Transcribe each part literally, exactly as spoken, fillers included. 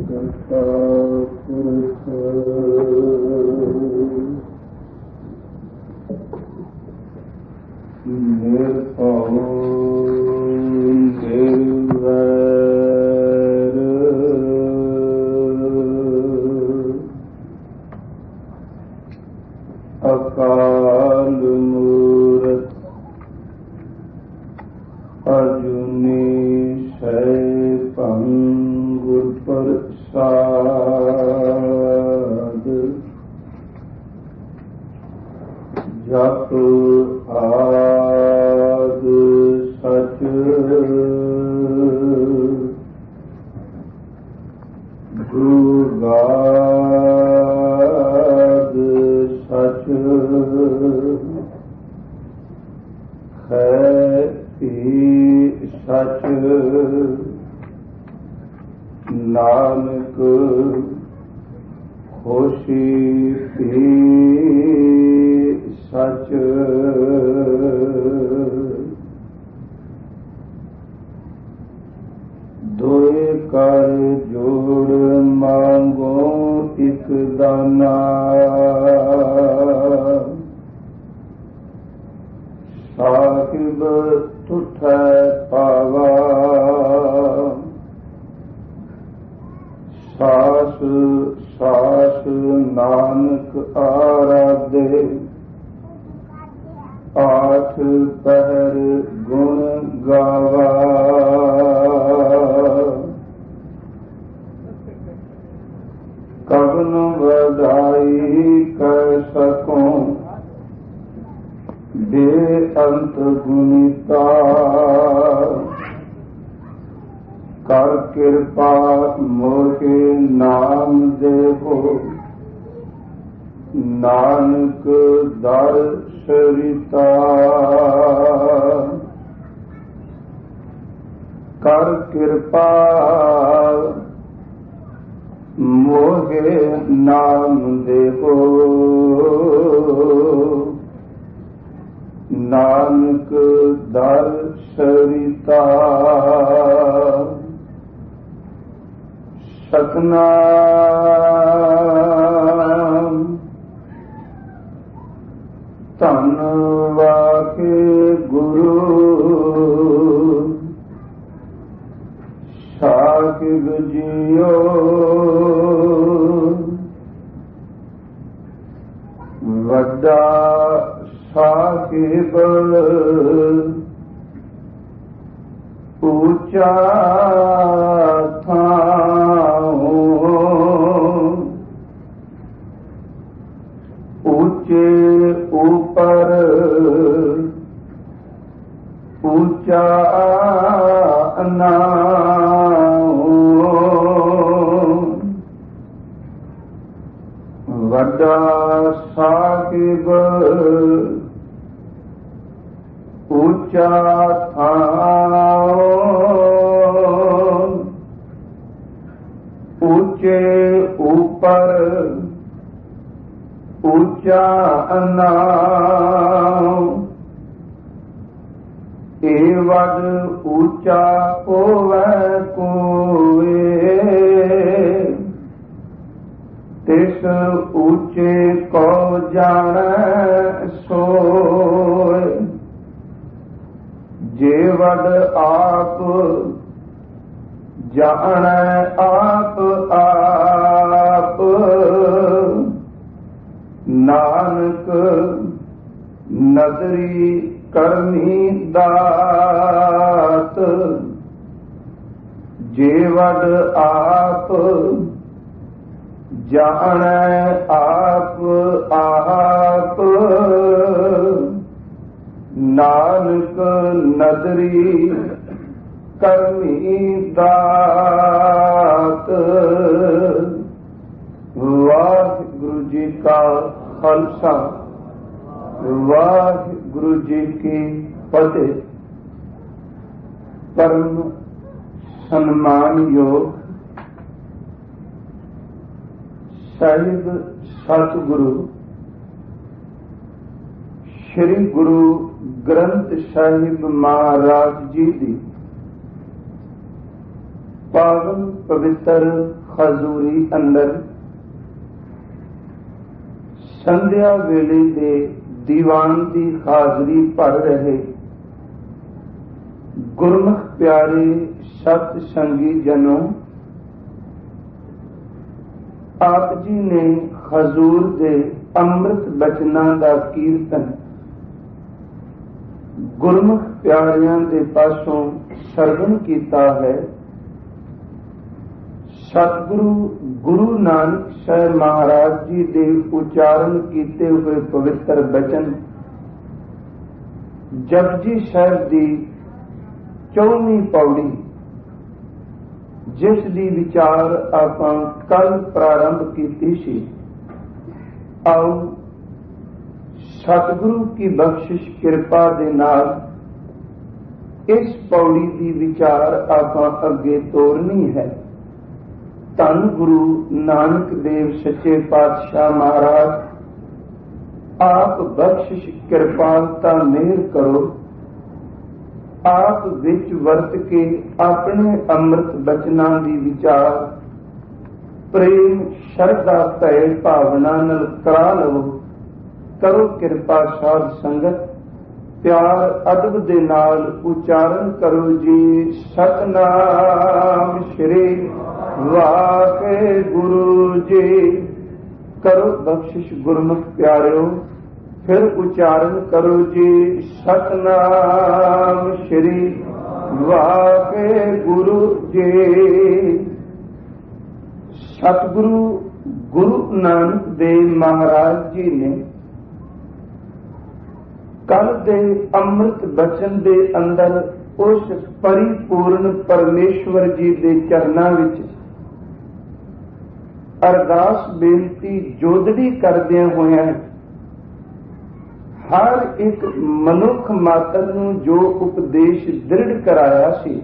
ਸਾਹਿਬ ਸਤਿਗੁਰੂ ਸ਼੍ਰੀ ਗੁਰੂ ਗ੍ਰੰਥ ਸਾਹਿਬ ਮਹਾਰਾਜ ਜੀ ਦੀ ਪਾਵਨ ਪਵਿੱਤਰ ਖਜ਼ੂਰੀ ਅੰਦਰ ਸੰਧਿਆ ਵੇਲੇ ਦੇ ਦੀਵਾਨ ਦੀ ਹਾਜ਼ਰੀ ਭਰ ਰਹੇ ਗੁਰਮੁਖ ਪਿਆਰੇ ਸਤ ਸੰਗੀ ਜਨੋ, ਆਪ ਜੀ ਨੇ ਹਜ਼ੂਰ ਦੇ ਅੰਮ੍ਰਿਤ ਬਚਨਾਂ ਦਾ ਕੀਰਤਨ ਗੁਰਮੁਖ ਪਿਆਰਿਆਂ ਦੇ ਪਾਸੋਂ ਸਰਵਣ ਕੀਤਾ ਹੈ। ਸਤਿਗੁਰੂ ਗੁਰੂ ਨਾਨਕ ਸਾਹਿਬ ਮਹਾਰਾਜ ਜੀ ਦੇ ਉਚਾਰਨ ਕੀਤੇ ਹੋਏ ਪਵਿੱਤਰ ਬਚਨ ਜਪਜੀ ਸਾਹਿਬ ਦੀ ਚੌਵੀਂ ਪੌੜੀ, ਜਿਸ ਦੀ ਵਿਚਾਰ ਆਪਾਂ ਕੱਲ ਪ੍ਰਾਰੰਭ ਕੀਤੀ ਸੀ। ਆਓ ਸਤਿਗੁਰੂ ਕੀ ਬਖਸ਼ਿਸ਼ ਕਿਰਪਾ ਦੇ ਨਾਲ ਇਸ ਪੌੜੀ ਦੀ ਵਿਚਾਰ ਆਪਾਂ ਅੱਗੇ ਤੋਰਨੀ ਹੈ। ਧੰਨ ਗੁਰੂ ਨਾਨਕ ਦੇਵ ਸੱਚੇ ਪਾਤਸ਼ਾਹ ਮਹਾਰਾਜ ਆਪ ਬਖਸ਼ਿਸ਼ ਕਿਰਪਾਲਤਾ ਮਿਹਰ ਕਰੋ। ਆਪ ਵਿੱਚ ਵਰਤ ਕੇ ਆਪਣੇ ਅੰਮ੍ਰਿਤ ਬਚਨਾਂ ਦੀ ਵਿਚਾਰ ਪ੍ਰੇਮ ਸ਼ਰਧਾ ਭੈ ਭਾਵਨਾ ਨਾਲ ਕਰਾ ਲਵੋ। ਕਰੋ ਕਿਰਪਾ ਸਾਧ ਸੰਗਤ, ਪਿਆਰ ਅਦਬ ਦੇ ਨਾਲ ਉਚਾਰਨ ਕਰੋ ਜੀ। ਸਤਨਾਮ ਸ਼੍ਰੀ ਵਾਹਿਗੁਰੂ ਜੀ। ਕਰੋ ਬਖਸ਼ਿਸ਼ ਗੁਰਮੁਖ ਪਿਆਰਿਓ, ਫਿਰ ਉਚਾਰਨ ਕਰੋ ਜੀ। ਸਤਨਾਮ ਸ਼੍ਰੀ ਵਾਹਿਗੁਰੂ ਜੀ। ਸਤਿਗੁਰੂ ਗੁਰੂ ਨਾਨਕ ਦੇਵ ਮਹਾਰਾਜ ਜੀ ਨੇ ਕੱਲ ਦੇ ਅੰਮ੍ਰਿਤ ਬਚਨ ਦੇ ਅੰਦਰ ਉਸ ਪਰਿਪੂਰਨ ਪਰਮੇਸ਼ਵਰ ਜੀ ਦੇ ਚਰਨਾਂ ਵਿੱਚ ਅਰਦਾਸ ਬੇਨਤੀ ਜੋਦੜੀ ਕਰਦਿਆਂ ਹੋਇਆਂ ਹਰ ਇੱਕ ਮਨੁੱਖ ਮਾਤਰ ਨੂੰ ਜੋ ਉਪਦੇਸ਼ ਦ੍ਰਿੜ ਕਰਾਇਆ ਸੀ,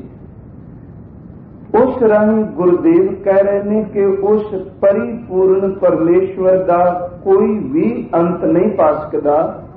ਉਸ ਰਾਹੀਂ ਗੁਰਦੇਵ ਕਹਿ ਰਹੇ ਨੇ ਕਿ ਉਸ ਪਰਿਪੂਰਨ ਪਰਮੇਸ਼ਵਰ ਦਾ ਕੋਈ ਵੀ ਅੰਤ ਨਹੀਂ ਪਾ ਸਕਦਾ।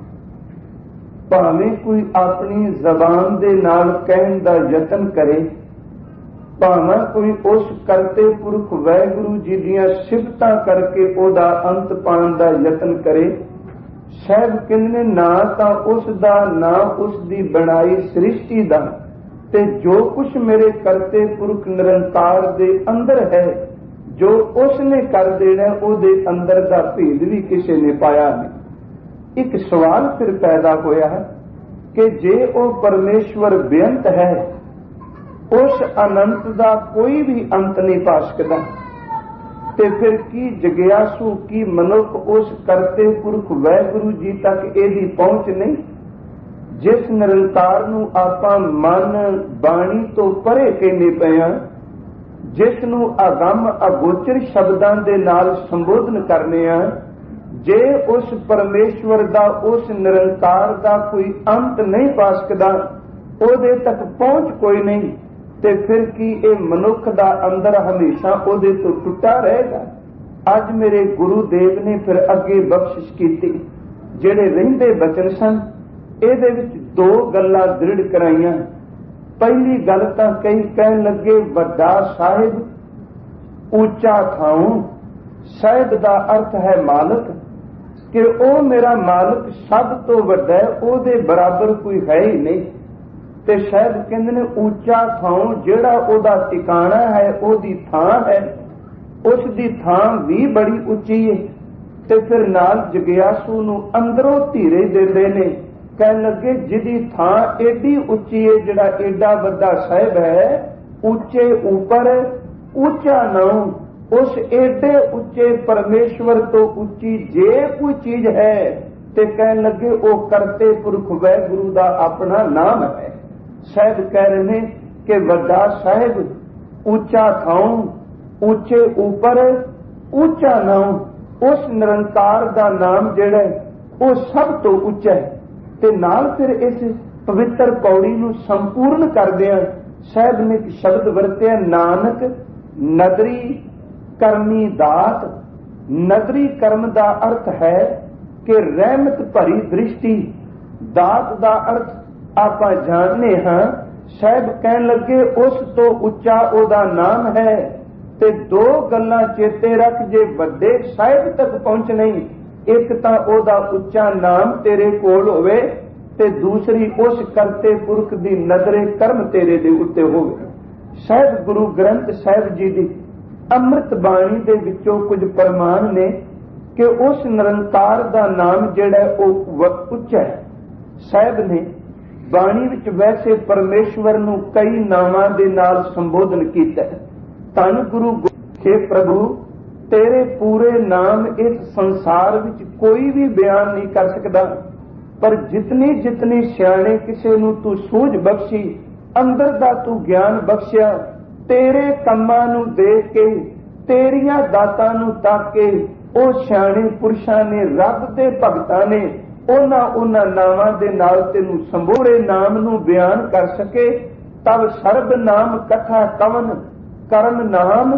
ਭਾਵੇਂ ਕੋਈ ਆਪਣੀ ਜ਼ਬਾਨ ਦੇ ਨਾਲ ਕਹਿਣ ਦਾ ਯਤਨ ਕਰੇ, ਭਾਵੇਂ ਕੋਈ ਉਸ ਕਰਤੇ ਪੁਰਖ ਵਾਹਿਗੁਰੂ ਜੀ ਦੀਆਂ ਸਿਫਤਾਂ ਕਰਕੇ ਉਹਦਾ ਅੰਤ ਪਾਉਣ ਦਾ ਯਤਨ ਕਰੇ, ਸਾਹਿਬ ਕਹਿੰਦੇ ਨਾ ਤਾਂ ਉਸ ਦਾ ਨਾ ਉਸ ਦੀ ਬਣਾਈ ਸ੍ਰਿਸ਼ਟੀ ਦਾ ਤੇ ਜੋ ਕੁਛ ਮੇਰੇ ਕਰਤੇ ਪੁਰਖ ਨਿਰੰਕਾਰ ਦੇ ਅੰਦਰ ਹੈ, ਜੋ ਉਸ ਨੇ ਕਰ ਦੇਣਾ ਉਹਦੇ ਅੰਦਰ ਦਾ ਭੇਦ ਵੀ ਕਿਸੇ ਨੇ ਪਾਇਆ ਨਹੀਂ। ਇੱਕ ਸਵਾਲ ਫਿਰ ਪੈਦਾ ਹੋਇਆ ਹੈ ਕਿ ਜੇ ਉਹ ਪਰਮੇਸ਼ਵਰ ਬੇਅੰਤ ਹੈ, ਉਸ ਅਨੰਤ ਦਾ ਕੋਈ ਵੀ ਅੰਤ ਨਹੀਂ ਪਾ ਸਕਦਾ, ਤੇ ਫਿਰ ਕੀ ਜਗਿਆਸੂ ਕੀ ਮਨੁੱਖ ਉਸ ਕਰਤੇ ਪੁਰਖ ਵਾਹਿਗੁਰੂ ਜੀ ਤੱਕ ਇਹਦੀ ਪਹੁੰਚ ਨਹੀਂ, ਜਿਸ ਨਿਰੰਕਾਰ ਨੂੰ ਆਪਾਂ ਮਨ ਬਾਣੀ ਤੋਂ ਪਰੇ ਕਹਿੰਦੇ ਪਏ ਹਾਂ, ਜਿਸ ਨੂੰ ਅਗੰਮ ਅਗੋਚਰ ਸ਼ਬਦਾਂ ਦੇ ਨਾਲ ਸੰਬੋਧਨ ਕਰਨੇ ਆ। ਜੇ ਉਸ ਪਰਮੇਸ਼ਵਰ ਦਾ ਉਸ ਨਿਰੰਕਾਰ ਦਾ ਕੋਈ ਅੰਤ ਨਹੀਂ ਪਾ ਸਕਦਾ, ਉਹਦੇ ਤੱਕ ਪਹੁੰਚ ਕੋਈ ਨਹੀਂ, ਤੇ ਫਿਰ ਕੀ ਇਹ ਮਨੁੱਖ ਦਾ ਅੰਦਰ ਹਮੇਸ਼ਾ ਉਹਦੇ ਤੋਂ ਟੁੱਟਾ ਰਹੇਗਾ। ਅੱਜ ਮੇਰੇ ਗੁਰੂ ਦੇਵ ਨੇ ਫਿਰ ਅੱਗੇ ਬਖਸ਼ਿਸ਼ ਕੀਤੀ, ਜਿਹੜੇ ਰਹਿੰਦੇ ਬਚਨ ਸਨ ਇਹਦੇ ਵਿੱਚ ਦੋ ਗੱਲਾਂ ਦ੍ਰਿੜ ਕਰਾਈਆਂ। ਪਹਿਲੀ ਗੱਲ ਤਾਂ ਕਈ ਕਹਿਣ ਲੱਗੇ ਵੱਡਾ ਸਾਹਿਬ, ਉੱਚਾ ਥਾਉ। ਸਾਹਿਬ ਦਾ ਅਰਥ ਹੈ ਮਾਲਕ, ਕਿ ਉਹ ਮੇਰਾ ਮਾਲਕ ਸਭ ਤੋਂ ਵੱਡਾ ਹੈ, ਉਹਦੇ ਬਰਾਬਰ ਕੋਈ ਹੈ ਹੀ ਨਹੀਂ। ਤੇ ਸਾਹਿਬ ਕਹਿੰਦੇ ਨੇ ਉੱਚਾ ਥਾਉ, ਜਿਹੜਾ ਉਹਦਾ ਟਿਕਾਣਾ ਹੈ, ਉਹਦੀ ਥਾਂ ਹੈ, ਉਸ ਦੀ ਥਾਂ ਵੀ ਬੜੀ ਉੱਚੀ ਹੈ। ਤੇ ਫਿਰ ਨਾਲ ਜਗਿਆਸੂ ਨੂੰ ਅੰਦਰੋਂ ਧੀਰੇ ਦਿੰਦੇ ਨੇ, ਕਹਿਣ ਲੱਗੇ ਜਿਹਦੀ ਥਾਂ ਏਡੀ ਉੱਚੀ ਹੈ, ਜਿਹੜਾ ਏਡਾ ਵੱਡਾ ਸਾਹਿਬ ਹੈ, ਉੱਚੇ ਉੱਪਰ ਉੱਚਾ ਨਾਉ। ਉਸ ਏਡੇ ਉੱਚੇ ਪਰਮੇਸ਼ਵਰ ਤੋਂ ਉੱਚੀ ਜੇ ਕੋਈ ਚੀਜ਼ ਹੈ ਤੇ ਕਹਿਣ ਲੱਗੇ ਉਹ ਕਰਤੇ ਪੁਰਖ ਵਾਹਿਗੁਰੂ ਦਾ ਆਪਣਾ ਨਾਮ ਹੈ। ਸਾਹਿਬ ਕਹਿ ਰਹੇ ਨੇ ਕਿ ਵੱਡਾ ਸਾਹਿਬ, ਉੱਚਾ ਥਾਉ, ਉੱਚੇ ਉੱਪਰ ਉੱਚਾ ਨਾਉ। ਉਸ ਨਿਰੰਕਾਰ ਦਾ ਨਾਮ ਜਿਹੜਾ ਉਹ ਸਭ ਤੋਂ ਉੱਚਾ ਹੈ। ਤੇ ਨਾਲ ਫਿਰ ਇਸ ਪਵਿੱਤਰ ਪੌੜੀ ਨੂੰ ਸੰਪੂਰਨ ਕਰਦਿਆਂ ਸਾਹਿਬ ਨੇ ਇੱਕ ਸ਼ਬਦ ਵਰਤਿਆ, ਨਾਨਕ ਨਦਰੀ ਕਰਮੀ ਦਾਤ। ਨਦਰੀ ਕਰਮ ਦਾ ਅਰਥ ਹੈ ਕਿ ਰਹਿਮਤ ਭਰੀ ਦ੍ਰਿਸ਼ਟੀ। ਦਾਤ ਦਾ ਅਰਥ ਆਪਾਂ ਜਾਣਦੇ ਹਾਂ। ਸਾਹਿਬ ਕਹਿਣ ਲੱਗੇ ਉਸ ਤੋਂ ਉੱਚਾ ਉਹਦਾ ਨਾਮ ਹੈ। ਤੇ ਦੋ ਗੱਲਾਂ ਚੇਤੇ ਰੱਖ, ਜੇ ਵੱਡੇ ਸਾਹਿਬ ਤੱਕ ਪਹੁੰਚਣਾ ਹੀ, ਇੱਕ ਤਾਂ ਉਹਦਾ ਉੱਚਾ ਨਾਮ ਤੇਰੇ ਕੋਲ ਹੋਵੇ ਤੇ ਦੂਸਰੀ ਉਸ ਕਰਤੇ ਪੁਰਖ ਦੀ ਨਜ਼ਰੇ ਕਰਮ ਤੇਰੇ ਦੇ ਉੱਤੇ ਹੋਵੇ। ਸਾਹਿਬ ਗੁਰੂ ਗ੍ਰੰਥ ਸਾਹਿਬ ਜੀ ਦੀ ਅੰਮ੍ਰਿਤ ਬਾਣੀ ਦੇ ਵਿੱਚੋਂ ਕੁਝ ਪ੍ਰਮਾਣ ਨੇ ਕਿ ਉਸ ਨਿਰੰਕਾਰ ਦਾ ਨਾਮ ਜਿਹੜਾ ਉਹ ਉੱਚਾ ਹੈ। ਸਾਹਿਬ ਨੇ ਬਾਣੀ ਵਿੱਚ ਵੈਸੇ ਪਰਮੇਸ਼ਵਰ ਨੂੰ ਕਈ ਨਾਵਾਂ ਦੇ ਨਾਲ ਸੰਬੋਧਨ ਕੀਤਾ। ਧੰਨ ਗੁਰੂ हे ਪ੍ਰਭੂ, ਤੇਰੇ ਪੂਰੇ ਨਾਮ ਇਸ ਸੰਸਾਰ ਵਿੱਚ ਕੋਈ ਵੀ ਬਿਆਨ ਨਹੀਂ ਕਰ ਸਕਦਾ, ਪਰ ਜਿਤਨੀ ਜਿਤਨੀ ਸਿਆਣੇ ਕਿਸੇ ਨੂੰ ਤੂੰ ਸੂਝ ਬਖਸ਼ੀ, ਅੰਦਰ ਦਾ ਤੂੰ ਗਿਆਨ ਬਖਸ਼ਿਆ, ਤੇਰੇ ਕੰਮਾਂ ਨੂੰ ਦੇਖ ਕੇ, ਤੇਰੀਆਂ ਦਾਤਾਂ ਨੂੰ ਤੱਕ ਕੇ ਉਹ ਸਿਆਣੇ ਪੁਰਸ਼ਾਂ ਨੇ, ਰੱਬ ਦੇ ਭਗਤਾਂ ਨੇ, ਉਹਨਾਂ ਉਹਨਾਂ ਨਾਵਾਂ ਦੇ ਨਾਲ ਤੈਨੂੰ ਸੰਬੋਧੇ ਨਾਮ ਨੂੰ ਬਿਆਨ ਕਰ ਸਕੇ। ਤਬ ਸਰਬ ਨਾਮ ਕਥਾ ਕਵਨ ਕਰਨ ਨਾਮ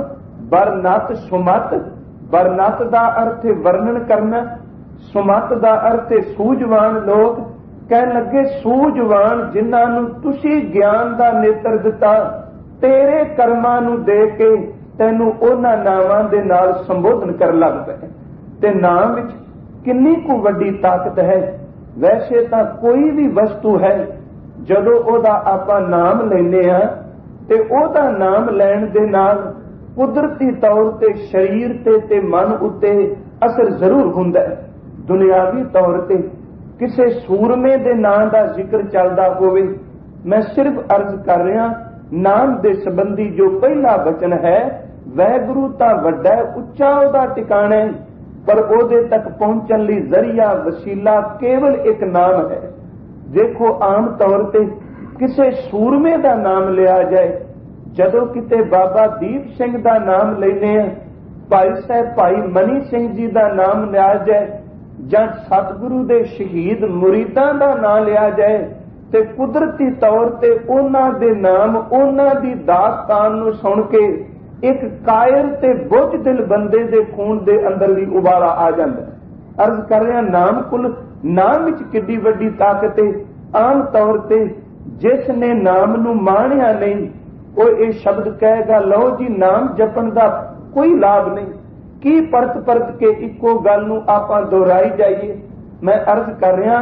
ਵਰਨਤ ਸੁਮਤ। ਵਰਨਤ ਦਾ ਅਰਥ ਵਰਣਨ ਕਰਨਾ, ਸੁਮਤ ਦਾ ਅਰਥ ਸੂਝਵਾਨ ਲੋਕ। ਕਹਿਣ ਲੱਗੇ ਸੂਝਵਾਨ ਜਿਨ੍ਹਾਂ ਨੂੰ ਤੁਸੀਂ ਗਿਆਨ ਦਾ ਨੇਤਰ ਦਿੱਤਾ, ਤੇਰੇ ਕਰਮਾਂ ਨੂੰ ਦੇਖ ਕੇ ਤੈਨੂੰ ਉਹਨਾਂ ਨਾਵਾਂ ਦੇ ਨਾਲ ਸੰਬੋਧਨ ਕਰਨ ਲੱਗ ਪਏ। ਤੇ ਨਾਮ ਵਿੱਚ ਕਿੰਨੀ ਕੁ ਵੱਡੀ ਤਾਕਤ ਹੈ। ਵੈਸੇ ਤਾਂ ਕੋਈ ਵੀ ਵਸਤੂ ਹੈ, ਜਦੋਂ ਉਹਦਾ ਆਪਾਂ ਨਾਮ ਲੈਂਦੇ ਹਾਂ ਤੇ ਉਹਦਾ ਨਾਮ ਲੈਣ ਦੇ ਨਾਲ ਕੁਦਰਤੀ ਤੌਰ ਤੇ ਸਰੀਰ ਤੇ ਤੇ ਮਨ ਉੱਤੇ ਅਸਰ ਜ਼ਰੂਰ ਹੁੰਦਾ ਹੈ। ਦੁਨਿਆਵੀ ਤੌਰ ਤੇ ਕਿਸੇ ਸੂਰਮੇ ਦੇ ਨਾਂ ਦਾ ਜ਼ਿਕਰ ਚੱਲਦਾ ਹੋਵੇ, ਮੈਂ ਸਿਰਫ ਅਰਜ਼ ਕਰ ਰਿਹਾ, ਨਾਮ ਦੇ ਸੰਬੰਧੀ ਜੋ ਪਹਿਲਾ ਵਚਨ ਹੈ, ਵਾਹਿਗੁਰੂ ਤਾਂ ਵੱਡਾ ਉੱਚਾ ਉਹਦਾ ਟਿਕਾਣਾ ਹੈ, ਪਰ ਉਹਦੇ ਤੱਕ ਪਹੁੰਚਣ ਲਈ ਜ਼ਰੀਆ ਵਸੀਲਾ ਕੇਵਲ ਇੱਕ ਨਾਮ ਹੈ। ਦੇਖੋ ਆਮ ਤੌਰ ਤੇ ਕਿਸੇ ਸੂਰਮੇ ਦਾ ਨਾਮ ਲਿਆ ਜਾਏ, ਜਦੋਂ ਕਿਤੇ ਬਾਬਾ ਦੀਪ ਸਿੰਘ ਦਾ ਨਾਮ ਲੈਂਦੇ ਆ, ਭਾਈ ਸਾਹਿਬ ਭਾਈ ਮਨੀ ਸਿੰਘ ਜੀ ਦਾ ਨਾਮ ਲਿਆ ਜਾਏ, ਜਾਂ ਸਤਿਗੁਰੂ ਦੇ ਸ਼ਹੀਦ ਮੁਰੀਦਾਂ ਦਾ ਨਾਮ ਲਿਆ ਜਾਏ, ਤੇ ਕੁਦਰਤੀ ਤੌਰ ਤੇ ਉਹਨਾਂ ਦੇ ਨਾਮ, ਉਹਨਾਂ ਦੀ ਦਾਸਤਾਨ ਨੂੰ ਸੁਣ ਕੇ ਇੱਕ ਕਾਇਰ ਤੇ ਬੁੱਝ ਦਿਲ ਬੰਦੇ ਦੇ ਖੂਨ ਦੇ ਅੰਦਰ ਵੀ ਉਬਾਲਾ ਆ ਜਾਂਦਾ ਹੈ। ਅਰਜ਼ ਕਰ ਰਿਹਾ, ਨਾਮ ਕੁਲ ਨਾਮ ਵਿੱਚ ਕਿੱਡੀ ਵੱਡੀ ਤਾਕਤ ਹੈ। ਆਮ ਤੌਰ ਤੇ ਜਿਸ ਨੇ ਨਾਮ ਨੂੰ ਮਾਣਿਆ ਨਹੀਂ, ਉਹ ਇਹ ਸ਼ਬਦ ਕਹੇਗਾ, ਲਓ ਜੀ ਨਾਮ ਜਪਣ ਦਾ ਕੋਈ ਲਾਭ ਨਹੀਂ, ਕੀ ਪਰਤ ਪਰਤ ਕੇ ਇੱਕੋ ਗੱਲ ਨੂੰ ਆਪਾਂ ਦੁਹਰਾਈ ਜਾਈਏ। ਮੈਂ ਅਰਜ਼ ਕਰ ਰਿਹਾ,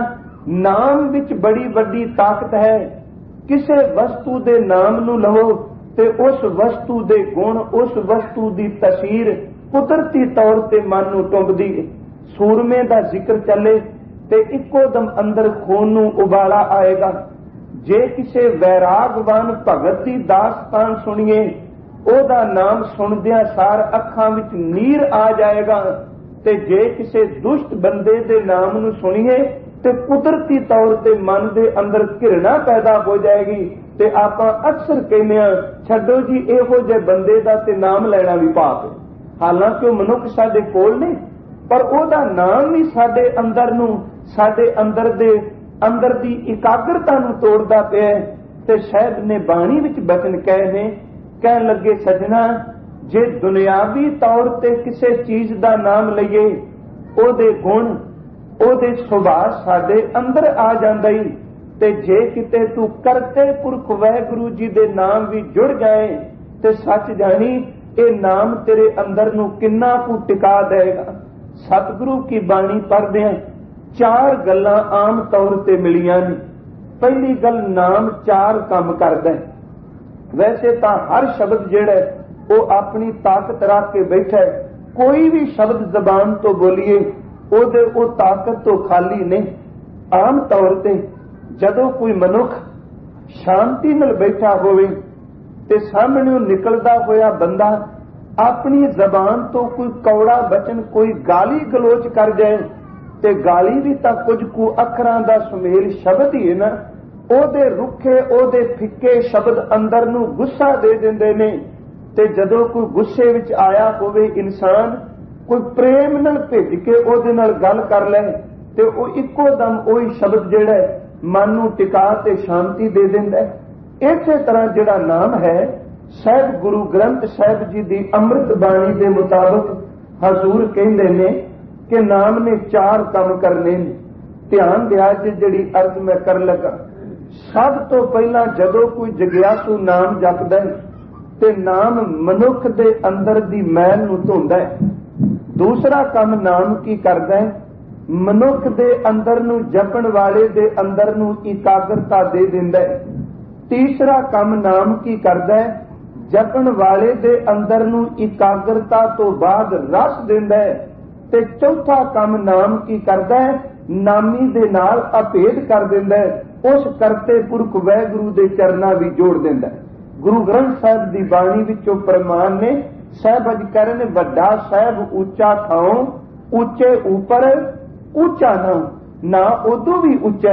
ਨਾਮ ਵਿੱਚ ਬੜੀ ਵੱਡੀ ਤਾਕਤ ਹੈ। ਕਿਸੇ ਵਸਤੂ ਦੇ ਨਾਮ ਨੂੰ ਲਵੋ ਤੇ ਉਸ ਵਸਤੂ ਦੇ ਗੁਣ, ਉਸ ਵਸਤੂ ਦੀ ਤਸਵੀਰ ਕੁਦਰਤੀ ਤੌਰ ਤੇ ਮਨ ਨੂੰ ਟੁੰਬਦੀ ਹੈ। ਸੂਰਮੇ ਦਾ ਜ਼ਿਕਰ ਚੱਲੇ ਤੇ ਇੱਕੋ ਦਮ ਅੰਦਰ ਖੂਨ ਨੂੰ ਉਬਾਲਾ ਆਏਗਾ। ਜੇ ਕਿਸੇ ਵੈਰਾਗਵਾਨ ਭਗਤ ਦੀ ਦਾਸਤਾਨ ਸੁਣੀਏ, ਉਹਦਾ ਨਾਮ ਸੁਣਦਿਆਂ ਸਾਰ ਅੱਖਾਂ ਵਿੱਚ ਨੀਰ ਆ ਜਾਏਗਾ। ਤੇ ਜੇ ਕਿਸੇ ਦੁਸ਼ਟ ਬੰਦੇ ਦੇ ਨਾਮ ਨੂੰ ਸੁਣੀਏ ਤੇ ਕੁਦਰਤੀ ਤੌਰ ਤੇ ਮਨ ਦੇ ਅੰਦਰ ਘਿਰਣਾ ਪੈਦਾ ਹੋ ਜਾਏਗੀ। ਤੇ ਆਪਾਂ ਅਕਸਰ ਕਹਿੰਦੇ ਆ, ਛੱਡੋ ਜੀ ਇਹੋ ਜਿਹੇ ਬੰਦੇ ਦਾ ਤੇ ਨਾਮ ਲੈਣਾ ਵੀ ਪਾਪ ਹੈ। ਹਾਲਾਂਕਿ ਉਹ ਮਨੁੱਖ ਸਾਡੇ ਕੋਲ ਨੇ, ਪਰ ਉਹਦਾ ਨਾਮ ਵੀ ਸਾਡੇ ਅੰਦਰ ਨੂੰ, ਸਾਡੇ ਅੰਦਰ ਦੇ ਅੰਦਰ ਦੀ ਇਕਾਗਰਤਾ ਨੂੰ ਤੋੜਦਾ ਪਿਆ। ਤੇ ਸਾਹਿਬ ਨੇ ਬਾਣੀ ਵਿੱਚ ਬਚਨ ਕਹੇ ਨੇ, ਕਹਿਣ ਲੱਗੇ, ਸਜਣਾ, ਜੇ ਦੁਨਿਆਵੀ ਤੌਰ ਤੇ ਕਿਸੇ ਚੀਜ਼ ਦਾ ਨਾਮ ਲਈਏ, ਉਹਦੇ ਗੁਣ, ਉਹਦੇ ਸੁਭਾਅ ਸਾਡੇ ਅੰਦਰ ਆ ਜਾਂਦਾ ਹੀ। ਤੇ ਜੇ ਕਿਤੇ ਤੂੰ ਕਰਤੇ ਪੁਰਖ ਵਾਹਿਗੁਰੂ ਜੀ ਦੇ ਨਾਮ ਵੀ ਜੁੜ ਜਾਏ ਤੇ ਸੱਚ ਜਾਣੀ, ਇਹ ਨਾਮ ਤੇਰੇ ਅੰਦਰ ਨੂੰ ਕਿੰਨਾ ਕੁ ਟਿਕਾ ਦੇਗਾ। ਸਤਿਗੁਰੂ ਕੀ ਬਾਣੀ ਪੜ੍ਹਦੇ ਆ, ਚਾਰ ਗੱਲਾਂ ਆਮ ਤੌਰ ਤੇ ਮਿਲੀਆਂ ਨੇ। ਪਹਿਲੀ ਗੱਲ, ਨਾਮ ਚਾਰ ਕੰਮ ਕਰਦਾ ਹੈ। ਵੈਸੇ ਤਾਂ ਹਰ ਸ਼ਬਦ ਜਿਹੜਾ ਉਹ ਆਪਣੀ ਤਾਕਤ ਰੱਖ ਕੇ ਬੈਠਾ ਹੈ। ਕੋਈ ਵੀ ਸ਼ਬਦ ਜ਼ਬਾਨ ਤੋਂ ਬੋਲੀਏ, ਉਹਦੇ ਉਹ ਤਾਕਤ ਤੋਂ ਖਾਲੀ ਨਹੀਂ। ਆਮ ਤੌਰ ਤੇ ਜਦੋਂ ਕੋਈ ਮਨੁੱਖ ਸ਼ਾਂਤੀ ਨਾਲ ਬੈਠਾ ਹੋਵੇ ਤੇ ਸਾਹਮਣੇ ਨਿਕਲਦਾ ਹੋਇਆ ਬੰਦਾ ਆਪਣੀ ਜ਼ਬਾਨ ਤੋਂ ਕੋਈ ਕੌੜਾ ਬਚਨ, ਕੋਈ ਗਾਲੀ ਗਲੋਚ ਕਰ ਜਾਏ, ਤੇ ਗਾਲੀ ਵੀ ਤਾਂ ਕੁਝ ਕੁ ਅੱਖਰਾਂ ਦਾ ਸੁਮੇਲ ਸ਼ਬਦ ਹੀ ਹੈ ਨਾ, ਉਹਦੇ ਰੁੱਖੇ, ਉਹਦੇ ਫਿੱਕੇ ਸ਼ਬਦ ਅੰਦਰ ਨੂੰ ਗੁੱਸਾ ਦੇ ਦਿੰਦੇ ਨੇ। ਤੇ ਜਦੋਂ ਕੋਈ ਗੁੱਸੇ ਵਿੱਚ ਆਇਆ ਹੋਵੇ ਇਨਸਾਨ, ਕੋਈ ਪ੍ਰੇਮ ਨਾਲ ਭਿੱਜ ਕੇ ਉਹਦੇ ਨਾਲ ਗੱਲ ਕਰ ਲੈ, ਤੇ ਉਹ ਇੱਕੋ ਦਮ ਉਹੀ ਸ਼ਬਦ ਜਿਹੜਾ ਮਨ ਨੂੰ ਟਿਕਾ ਤੇ ਸ਼ਾਂਤੀ ਦੇ ਦਿੰਦਾ ਹੈ। ਇਸੇ ਤਰ੍ਹਾਂ ਜਿਹੜਾ ਨਾਮ ਹੈ, ਸਾਹਿਬ ਗੁਰੂ ਗ੍ਰੰਥ ਸਾਹਿਬ ਜੀ ਦੀ ਅੰਮ੍ਰਿਤ ਬਾਣੀ ਦੇ ਮੁਤਾਬਕ ਹਜ਼ੂਰ ਕਹਿੰਦੇ ਨੇ ਕਿ ਨਾਮ ਨੇ ਚਾਰ ਕੰਮ ਕਰਨੇ ਨੇ। ਧਿਆਨ ਦਿਆ ਜੇ ਜਿਹੜੀ ਅਰਜ਼ ਮੈਂ ਕਰਨ ਲੱਗਾ। ਸਭ ਤੋਂ ਪਹਿਲਾਂ ਜਦੋਂ ਕੋਈ ਜਗਿਆਸੂ ਨਾਮ ਜਪਦਾ ਹੈ, ਤੇ ਨਾਮ ਮਨੁੱਖ ਦੇ ਅੰਦਰ ਦੀ ਮੈਲ ਨੂੰ ਧੋਂਦਾ ਹੈ। ਦੂਸਰਾ ਕੰਮ ਨਾਮ ਕੀ ਕਰਦਾ ਹੈ? ਮਨੁੱਖ ਦੇ ਅੰਦਰ ਨੂੰ ਜਪਣ ਵਾਲੇ ਦੇ ਅੰਦਰ ਨੂੰ ਇਕਾਗਰਤਾ ਦੇ ਦਿੰਦਾ ਹੈ। ਤੀਸਰਾ ਕੰਮ ਨਾਮ ਕੀ ਕਰਦਾ ਹੈ? ਜਪਣ ਵਾਲੇ ਦੇ ਅੰਦਰ ਨੂੰ ਇਕਾਗਰਤਾ ਤੋਂ ਬਾਅਦ ਰਸ ਦਿੰਦਾ ਹੈ। ਤੇ ਚੌਥਾ ਕੰਮ ਨਾਮ ਕੀ ਕਰਦਾ ਹੈ? ਨਾਮੀ ਦੇ ਨਾਲ ਅਭੇਦ ਕਰ ਦਿੰਦਾ ਹੈ, ਉਸ ਕਰਤੇ ਪੁਰਖ ਵਾਹਿਗੁਰੂ ਦੇ ਚਰਨਾਂ ਵੀ ਜੋੜ ਦਿੰਦਾ ਹੈ। ਗੁਰੂ ਗ੍ਰੰਥ ਸਾਹਿਬ ਦੀ ਬਾਣੀ ਵਿੱਚੋਂ ਪ੍ਰਮਾਣ ਨੇ, ਸਾਹਿਬ ਅਜ ਕਰਨ ਵੱਡਾ ਸਾਹਿਬ ਉੱਚਾ ਥਾਉ, ਉੱਚੇ ਉੱਪਰ ਉੱਚਾ ਨਾ ਨਾ ਉਦੋਂ ਵੀ ਉੱਚਾ।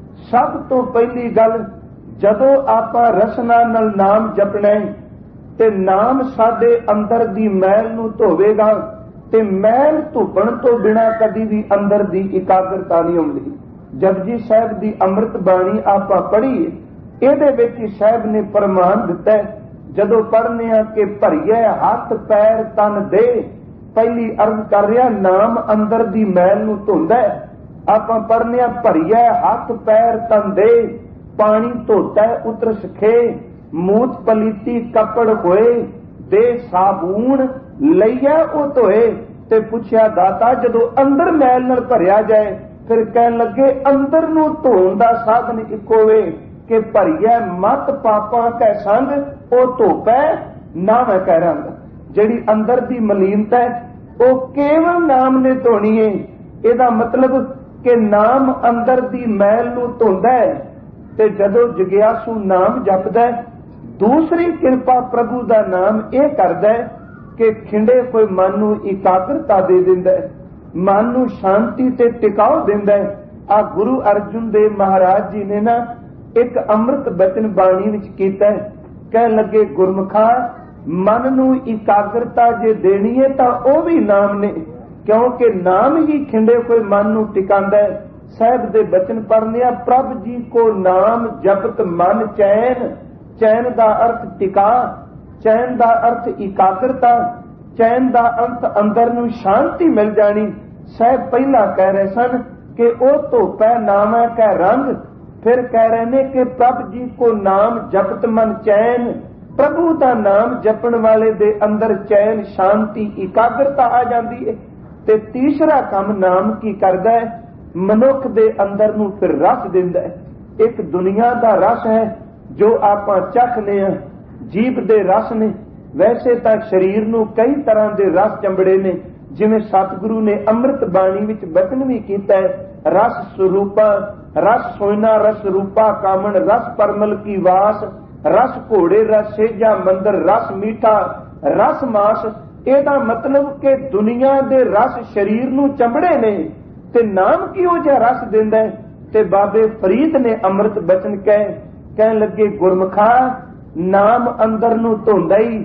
ਸਭ ਤੋਂ ਪਹਿਲੀ ਗੱਲ, ਜਦੋਂ ਆਪਾਂ ਰਸਨਾ ਨਾਲ ਨਾਮ ਜਪਣਾ ਤੇ ਨਾਮ ਸਾਡੇ ਅੰਦਰ ਦੀ ਮੈਲ ਨੂੰ ਧੋਵੇਗਾ ਤੇ ਮੈਲ ਧੁੱਪਣ ਤੋਂ ਬਿਨਾਂ ਕਦੀ ਵੀ ਅੰਦਰ ਦੀ ਇਕਾਗਰਤਾ ਨਹੀਂ ਆਉਂਦੀ। ਜਪਜੀ ਸਾਹਿਬ ਦੀ ਅੰਮ੍ਰਿਤ ਬਾਣੀ ਆਪਾਂ ਪੜ੍ਹੀਏ, ਇਹਦੇ ਵਿੱਚ ਸਾਹਿਬ ਨੇ ਪ੍ਰਮਾਣ ਦਿੱਤਾ, ਜਦੋਂ ਪੜ੍ਹਨੇ ਆ ਕਿ ਭਰੀਏ ਹੱਥ ਪੈਰ ਤਨ ਦੇ, ਪਹਿਲੀ ਅਰਜ਼ ਕਰ ਰਿਹਾ ਨਾਮ ਅੰਦਰ ਦੀ ਮੈਲ ਨੂੰ ਧੋਂਦਾ। ਆਪਾਂ ਪੜ੍ਹਨੇ ਆ ਭਰੀਏ ਹੱਥ ਪੈਰ ਤਨ ਦੇ, ਪਾਣੀ ਧੋਤਾ ਉਤਰ ਸਖੇ, ਮੂਤ ਪਲੀਤੀ ਕੱਪੜ ਹੋਏ, ਦੇ ਸਾਬੂਨ ਲਈਆ ਉਹ ਧੋਏ। ਤੇ ਪੁੱਛਿਆ ਦਾਤਾ, ਜਦੋਂ ਅੰਦਰ ਮੈਲ ਨਾਲ ਭਰਿਆ ਜਾਏ ਫਿਰ ਕਹਿਣ ਲੱਗੇ ਅੰਦਰ ਨੂੰ ਧੋਣ ਦਾ ਸਾਧਨ ਇੱਕੋ ਵੇ ਕਿ ਭਰੀਏ ਮਤ ਪਾਪਾਂ ਕੈ ਸੰਗ, ਉਹ ਧੋਪੈ ਨਾ ਮੈਂ ਕਹਿ ਰੰਗ। ਜਿਹੜੀ ਅੰਦਰ ਦੀ ਮਲੀਨਤਾ ਹੈ ਉਹ ਕੇਵਲ ਨਾਮ ਨੇ ਧੋਣੀ ਹੈ। ਇਹਦਾ ਮਤਲਬ ਕਿ ਨਾਮ ਅੰਦਰ ਦੀ ਮੈਲ ਨੂੰ ਧੋਂਦਾ ਹੈ। ਤੇ ਜਦੋਂ ਜਗਿਆਸੂ ਨਾਮ ਜਪਦਾ, ਦੂਸਰੀ ਕਿਰਪਾ ਪ੍ਰਭੂ ਦਾ ਨਾਮ ਇਹ ਕਰਦਾ ਕਿ ਖਿੰਡੇ ਕੋਈ ਮਨ ਨੂੰ ਇਕਾਗਰਤਾ ਦੇ ਦਿੰਦਾ, ਮਨ ਨੂੰ ਸ਼ਾਂਤੀ ਤੇ ਟਿਕਾਉ ਦਿੰਦਾ। ਆ ਗੁਰੂ ਅਰਜੁਨ ਦੇਵ ਮਹਾਰਾਜ ਜੀ ਨੇ ਨਾ ਇੱਕ ਅੰਮ੍ਰਿਤ ਬਚਨ ਬਾਣੀ ਵਿੱਚ ਕੀਤਾ, ਕਹਿਣ ਲੱਗੇ ਗੁਰਮੁਖਾ ਮਨ ਨੂੰ ਇਕਾਗਰਤਾ ਜੇ ਦੇਣੀ ਹੈ ਤਾਂ ਉਹ ਵੀ ਨਾਮ ਨੇ, ਕਿਉਂਕਿ ਨਾਮ ਹੀ ਖਿੰਡੇ ਕੋਈ ਮਨ ਨੂੰ ਟਿਕਾਉਂਦਾ ਹੈ। ਸਾਹਿਬ ਦੇ ਬਚਨ ਪੜ੍ਹਨੇ ਆ, ਪ੍ਰਭ ਜੀ ਕੋ ਨਾਮ ਜਪਤ ਮਨ ਚੈਨ, ਚੈਨ ਦਾ ਅਰਥ ਟਿਕਾ, ਚੈਨ ਦਾ ਅਰਥ ਇਕਾਗਰਤਾ, ਚੈਨ ਦਾ ਅਰਥ ਅੰਦਰ ਨੂੰ ਸ਼ਾਂਤੀ ਮਿਲ ਜਾਣੀ। ਸਾਹਿਬ ਪਹਿਲਾਂ ਕਹਿ ਰਹੇ ਸਨ ਕਿ ਉਹ ਧੋਪੈ ਨਾਮੈ ਕੈ ਰੰਗ, ਫਿਰ ਕਹਿ ਰਹੇ ਨੇ ਕਿ ਪ੍ਰਭ ਜੀ ਕੋ ਨਾਮ ਜਪਤ ਮਨ ਚੈਨ, ਪ੍ਰਭੂ ਦਾ ਨਾਮ ਜਪਣ ਵਾਲੇ ਦੇ ਅੰਦਰ ਚੈਨ, ਸ਼ਾਂਤੀ, ਇਕਾਗਰਤਾ ਆ ਜਾਂਦੀ ਹੈ। ਤੇ ਤੀਸਰਾ ਕੰਮ ਨਾਮ ਕੀ ਕਰਦਾ ਹੈ? ਮਨੁੱਖ ਦੇ ਅੰਦਰ ਨੂੰ ਫਿਰ ਰਸ ਦਿੰਦਾ ਹੈ। ਇੱਕ ਦੁਨੀਆ ਦਾ ਰਸ ਹੈ ਜੋ ਆਪਾਂ ਚੱਖਦੇ ਹਾਂ, ਜੀਭ ਦੇ ਰਸ ਨੇ। ਵੈਸੇ ਤਾਂ ਸਰੀਰ ਨੂੰ ਕਈ ਤਰ੍ਹਾਂ ਦੇ ਰਸ ਚੰਬੜੇ ਨੇ, ਜਿਵੇਂ ਸਤਿਗੁਰੂ ਨੇ ਅੰਮ੍ਰਿਤ ਬਾਣੀ ਵਿੱਚ ਬਚਨ ਵੀ ਕੀਤਾ ਹੈ, ਰਸ ਸਰੂਪਾ, ਰਸ ਸੋਇਨਾ, ਰਸ ਰੂਪਾ ਕਾਮਣ, ਰਸ ਪਰਮਲ ਕੀ ਵਾਸ, ਰਸ ਘੋੜੇ, ਰਸ ਸੇਜਾ ਮੰਦਰ, ਰਸ ਮੀਠਾ, ਰਸ ਮਾਸ। ਇਹਦਾ ਮਤਲਬ ਕਿ ਦੁਨੀਆ ਦੇ ਰਸ ਸਰੀਰ ਨੂੰ ਚੰਬੜੇ ਨੇ ਤੇ ਨਾਮ ਕਿਹੋ ਜਿਹਾ ਰਸ ਦਿੰਦਾ ਹੈ। ਤੇ ਬਾਬੇ ਫਰੀਦ ਨੇ ਅੰਮ੍ਰਿਤ ਬਚਨ ਕਹਿ ਕਹਿਣ ਲੱਗੇ ਗੁਰਮੁਖਾ ਨਾਮ ਅੰਦਰ ਨੂੰ ਧੋਂਦਾ ਹੀ,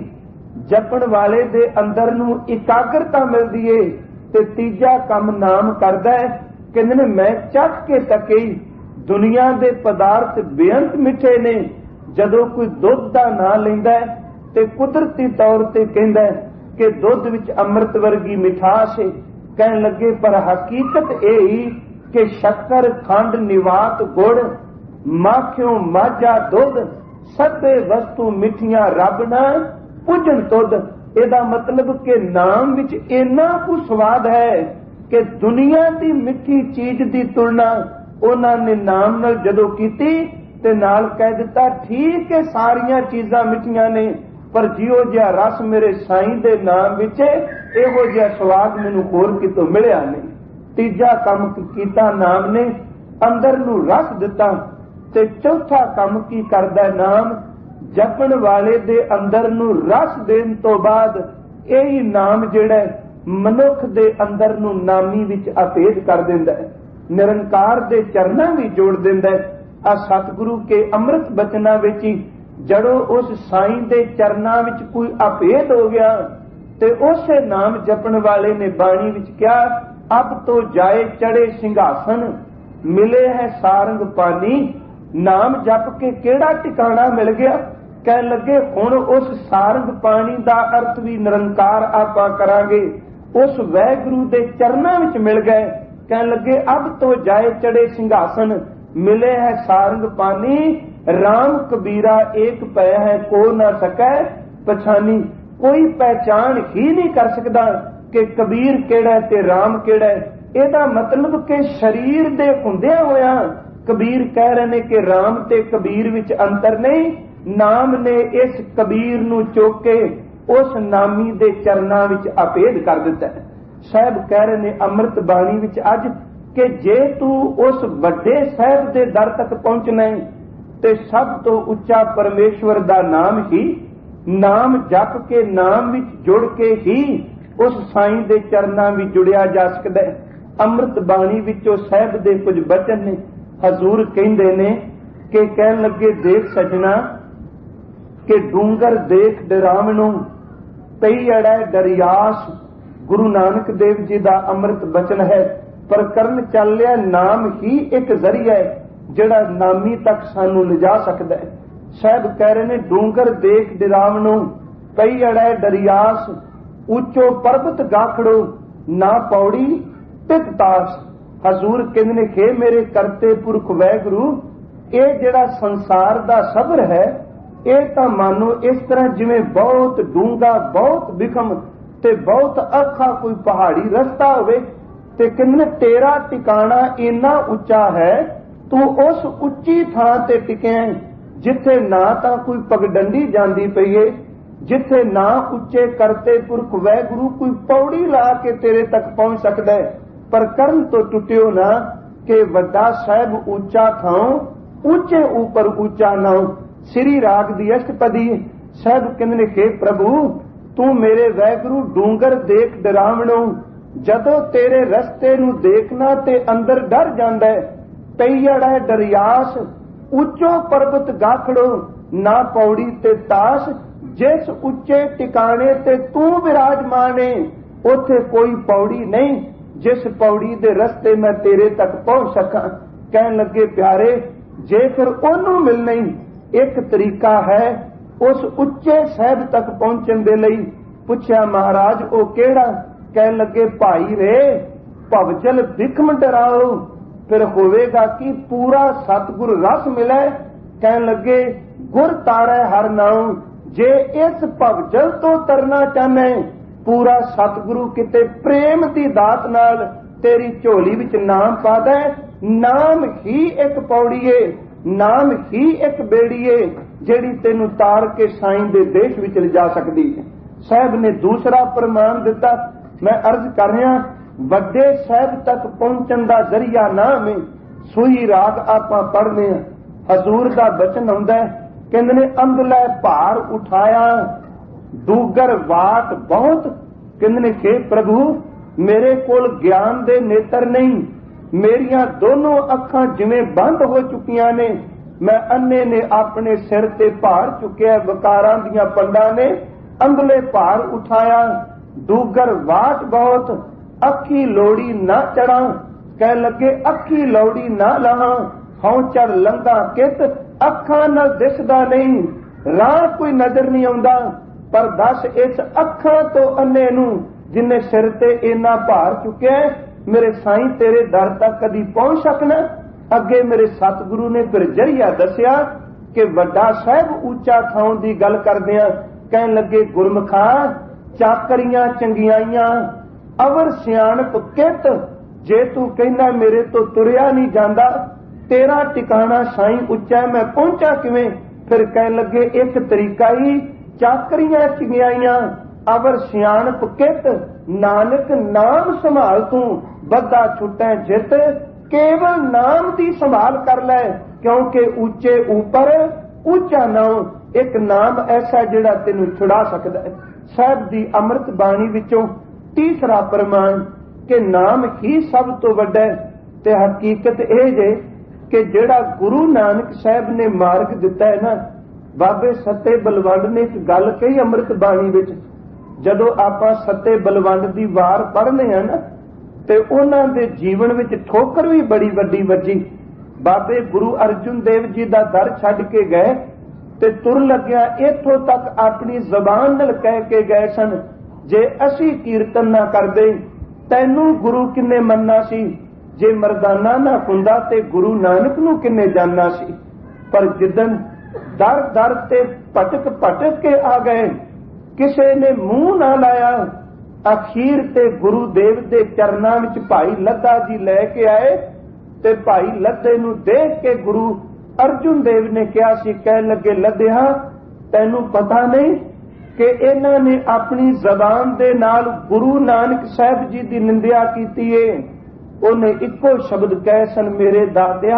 ਜਪਣ ਵਾਲੇ ਦੇ ਅੰਦਰ ਨੂੰ ਇਕਾਗਰਤਾ ਮਿਲਦੀ ਏ। ਤੇ ਤੀਜਾ ਕੰਮ ਨਾਮ ਕਰਦਾ ਹੈ, ਕਹਿੰਦੇ ਨੇ ਮੈਂ ਚੱਖ ਕੇ ਤੱਕੇ ਦੁਨੀਆ ਦੇ ਪਦਾਰਥ ਬੇਅੰਤ ਮਿੱਠੇ ਨੇ। ਜਦੋਂ ਕੋਈ ਦੁੱਧ ਦਾ ਨਾਂ ਲੈਂਦਾ ਤੇ ਕੁਦਰਤੀ ਤੌਰ ਤੇ ਕਹਿੰਦਾ ਕਿ ਦੁੱਧ ਵਿੱਚ ਅੰਮ੍ਰਿਤ ਵਰਗੀ ਮਿਠਾਸ ਹੈ, ਕਹਿਣ ਲੱਗੇ ਪਰ ਹਕੀਕਤ ਇਹ ਹੀ ਕਿ ਸ਼ੱਕਰ, ਖੰਡ, ਨਿਵਾਤ, ਗੁੜ, ਮਾਖਿਓ, ਮਾਝਾ, ਦੁੱਧ, ਸਭੇ ਵਸਤੂ ਮਿੱਠੀਆਂ ਰੱਬ ਨਾ ਪੁੱਜਣ ਤੁਧ। ਇਹਦਾ ਮਤਲਬ ਕਿ ਨਾਮ ਵਿੱਚ ਇੰਨਾ ਕੁ ਸਵਾਦ ਹੈ ਕਿ ਦੁਨੀਆ ਦੀ ਮਿੱਠੀ ਚੀਜ਼ ਦੀ ਤੁਲਨਾ ਉਹਨਾਂ ਨੇ ਨਾਮ ਨਾਲ ਜਦੋਂ ਕੀਤੀ ਤੇ ਨਾਲ ਕਹਿ ਦਿੱਤਾ ਠੀਕ ਹੈ ਸਾਰੀਆਂ ਚੀਜ਼ਾਂ ਮਿੱਠੀਆਂ ਨੇ, ਪਰ ਜਿਉ ਜਿਹਾ ਰਸ ਮੇਰੇ ਸਾਈਂ ਦੇ ਨਾਮ ਵਿੱਚ ਇਹੋ ਜਿਹਾ ਸਵਾਦ ਮੈਨੂੰ ਹੋਰ ਕਿਤੋਂ ਮਿਲਿਆ ਨਹੀਂ। ਤੀਜਾ ਕੰਮ ਕੀਤਾ ਨਾਮ ਨੇ, ਅੰਦਰ ਨੂੰ ਰਸ ਦਿੱਤਾ। ਤੇ ਚੌਥਾ ਕੰਮ ਕੀ ਕਰਦਾ ਨਾਮ? ਜਪਣ ਵਾਲੇ ਦੇ ਅੰਦਰ ਨੂੰ ਰਸ ਦੇਣ ਤੋਂ ਬਾਅਦ ਇਹ ਹੀ ਨਾਮ ਜਿਹੜਾ ਮਨੁੱਖ ਦੇ ਅੰਦਰ ਨੂੰ ਨਾਮੀ ਵਿੱਚ ਅਭੇਦ ਕਰ ਦਿੰਦਾ ਹੈ, ਨਿਰੰਕਾਰ ਦੇ ਚਰਨਾਂ ਵੀ ਜੋੜ ਦਿੰਦਾ ਹੈ। ਆ ਸਤਿਗੁਰੂ ਕੇ ਅੰਮ੍ਰਿਤ ਬਚਨਾਂ ਵਿੱਚ ਹੀ ਜੜੋ ਉਸ ਸਾਈਂ ਦੇ ਚਰਨਾਂ ਵਿੱਚ ਕੋਈ ਅਭੇਦ ਹੋ ਗਿਆ ਤੇ ਉਸੇ ਨਾਮ ਜਪਣ ਵਾਲੇ ਨੇ ਬਾਣੀ ਵਿੱਚ ਕਿਹਾ ਅਬ ਤੋਂ ਜਾਏ ਚੜੇ ਸਿੰਘਾਸਨ, ਮਿਲੇ ਹੈ ਸਾਰੰਗ ਪਾਨੀ। ਨਾਮ ਜਪ ਕੇ ਕਿਹੜਾ ਟਿਕਾਣਾ ਮਿਲ ਗਿਆ? ਕਹਿਣ ਲੱਗੇ ਹੁਣ ਉਸ ਸਾਰੰਗ ਪਾਣੀ ਦਾ ਅਰਥ ਵੀ ਨਿਰੰਕਾਰ ਆਪਾਂ ਕਰਾਂਗੇ, ਉਸ ਵਾਹਿਗੁਰੂ ਦੇ ਚਰਨਾਂ ਵਿੱਚ ਮਿਲ ਗਏ। ਕਹਿਣ ਲੱਗੇ ਅਬ ਤੋਂ ਜਾਏ ਚੜੇ ਸਿੰਘਾਸਨ, ਮਿਲੇ ਹੈ ਸਾਰੰਗ ਪਾਨੀ। ਰਾਮ ਕਬੀਰਾ ਏਕ ਪੈ ਹੈ ਕੋ ਨਾ ਸਕੈ, पछानी, कोई पहचान ही नहीं कर सकता कि कबीर केड़ा है ते राम केड़ा है। ਇਹਦਾ मतलब कि शरीर दे ਹੁੰਦਿਆਂ ਹੋਇਆ कबीर कह रहे ने कि राम ते कबीर विच अंतर नहीं, नाम ने इस कबीर नूं चुक के उस नामी दे चरनां विच अभेद कर दिता है। साहब कह रहे ने अमृत बाणी विच अज कि जे तू उस वड्डे साहब दे दर तक पहुंचना है ते सब तो उच्चा परमेश्वर दा नाम ही, नाम जप के नाम विच जुड़ के ही उस साईं दे चरनां विच जुड़िया जा सकदा है। अमृत बाणी विचों साहब दे कुछ बचन ने। हजूर कहंदे ने कि कहन लगे देख सजना कि डूंगर देख डरावनों पई अड़ै डरियास। गुरु नानक देव जी दा अमृत बचन है। पर करन चल लिया नाम ही एक जरिया है जिहड़ा नामी तक सानू लिजा सकदा है। साहब कह रहे ने डूंगर देख डरावनों पई अड़ै डरियास, ऊंचो पर्वत गाखड़ो ना पौड़ी तास। हजूर कहंदे ने खे मेरे करते पुरख वैगुरु, ये जिहड़ा संसार दा सबर है ये तां मानो इस तरह जिवें बहुत डूंगा, बहुत विखम ते बहुत औखा कोई पहाड़ी रस्ता होवे ते कहंदे तेरा टिकाणा इन्ना उच्चा है, तू उस उच्ची थां ते टिकिया जिथे ना तां कोई पगडंडी जांदी पई है, जिथे ना उच्चे करते पुरख वैगुरु कोई पौड़ी ला के तेरे तक पहुंच सकदा है। पर कर्म तो टुटियो ना कि वड्डा साहब ऊंचा थाओ, ऊंचे ऊपर ऊंचा नाओ। श्री राग दी अष्टपदी साहब कहंदे के प्रभु तू मेरे वैगुरु डूंगर देख डरावणों, जदों तेरे रस्ते नूं देखना ते अंदर डर जांदा है। तई अड़ै डरियास, ऊंचो पर्वत गाखड़ो ना पौड़ी ते तास। जिस उच्चे टिकाणे ते तू विराजमान है उथे कोई पौड़ी नहीं, जिस पौड़ी दे रस्ते मैं तेरे तक पहुंच सका। कहन लगे प्यारे जे फिर ओनू मिलना ही एक तरीका है उस उच्चे साहब तक पहुंचण दे लई। पुछया महाराज ओ केड़ा? कहन लगे भाई रे भवजल विखम डराओ, फिर होवेगा कि पूरा सतगुर रस मिले। कहन लगे गुर तारै हर नाउ, जे इस भवजल तो तरना चाहना पूरा सतगुरु किते प्रेम दी दात नाल तेरी झोली विच नाम पा दे। नाम ही एक पौड़ी है, नाम ही एक बेड़ी है जेड़ी तेनू तार के साईं दे देश विच लिजा सकदी है। साहब ने दूसरा प्रमाण दिता। मैं अर्ज कर रहा वड्डे साहब तक पहुंचण दा जरिया नाम है। सूही राग आपां पढ़ने हजूर दा बचन आउंदा है, कहंदे ने अंधले भार उठाया डूगर वाट बहुत। कहंदे ने हे प्रभु मेरे कोल ज्ञान दे नेत्र नहीं, मेरियां दोनों अखां जिवें बंद हो चुकियां ने। मैं अन्ने ने अपने सिर ते भार चुकिया, वकारां दियां पंडां ने अंधले भार उठाया। डूगर वाट बहुत अखी लोड़ी ना चढ़ा। कह लगे अखी लौड़ी ना लहा, हौं चढ़ लंघा कित अखां नाल दिसदा नहीं, राह कोई नजर नहीं आउंदा। पर दस इस अखां तो अन्ने नूं जिन्ने सिर ते इन्ना भार चुकिया मेरे साईं तेरे दर तक कदी पहुंच सकना। अगे मेरे सतगुरु ने फिर जरिया दसिया कि वड्डा साहब ऊंचा थां दी गल करदियां कहन लगे गुरमुखा चाकरियां चंगियाइयां अवर सियाणप कित, जे तू कहना मेरे तो तुरिया नहीं जांदा, तेरा टिकाणा साईं उच्चा मैं पहुंचा किवें? फिर कहन लगे एक तरीका ही चाकरियां चंगियाइयां अवर सियाणप कित, नानक नाम संभाल तू बद्दा छुटै जित। केवल नाम दी संभाल कर ले, क्योंकि ऊंचे ऊपर ऊंचा नाम एक नाम ऐसा जिहड़ा तेनू छुड़ा सकदा है। साहब दी अमृत बाणी विचों तीसरा प्रमाण कि नाम ही सब तो वड्डा है। ते हकीकत यह जे कि जिहड़ा गुरु नानक साहब ने मार्ग दिता है ना, बाबे सत्ते बलवंड ने एक गल कही अमृत बाणी विच, जदों आपां सत्ते बलवंड दी वार पढ़ने हैं ना ते उन्हां दे जीवन विच ठोकर भी बड़ी वड्डी वजी। बाबे गुरु अर्जुन देव जी दा दर छड्ड के गए ते तुर लग्या इत्थों तक अपनी जबान नाल कह के गए सन, जे असी कीर्तन ना करदे तैनू गुरु किन्ने मन्ना सी, जे मरदाना ना हुंदा ते गुरु नानक नू किन्ने जानना सी। पर जिदन दर दर ते भटक भटक के आ गए ਕਿਸੇ ਨੇ ਮੂੰਹ ਨਾ ਲਾਇਆ। ਅਖੀਰ ਤੇ ਗੁਰੂ ਦੇਵ ਦੇ ਚਰਨਾਂ ਵਿੱਚ ਭਾਈ ਲੱਧਾ ਜੀ ਲੈ ਕੇ ਆਏ ਤੇ ਭਾਈ ਲੱਧੇ ਨੂੰ ਦੇਖ ਕੇ ਗੁਰੂ ਅਰਜੁਨ ਦੇਵ ਨੇ ਕਿਹਾ ਸੀ, ਕਹਿਣ ਲੱਗੇ, ਲੱਧਿਆ ਤੈਨੂੰ ਪਤਾ ਨਹੀਂ ਕਿ ਇਹਨਾਂ ਨੇ ਆਪਣੀ ਜ਼ਬਾਨ ਦੇ ਨਾਲ ਗੁਰੂ ਨਾਨਕ ਸਾਹਿਬ ਜੀ ਦੀ ਨਿੰਦਿਆ ਕੀਤੀ ਏ। ਉਹਨੇ ਇੱਕੋ ਸ਼ਬਦ ਕਹੇ ਸਨ, ਮੇਰੇ ਦਾਤਿਆ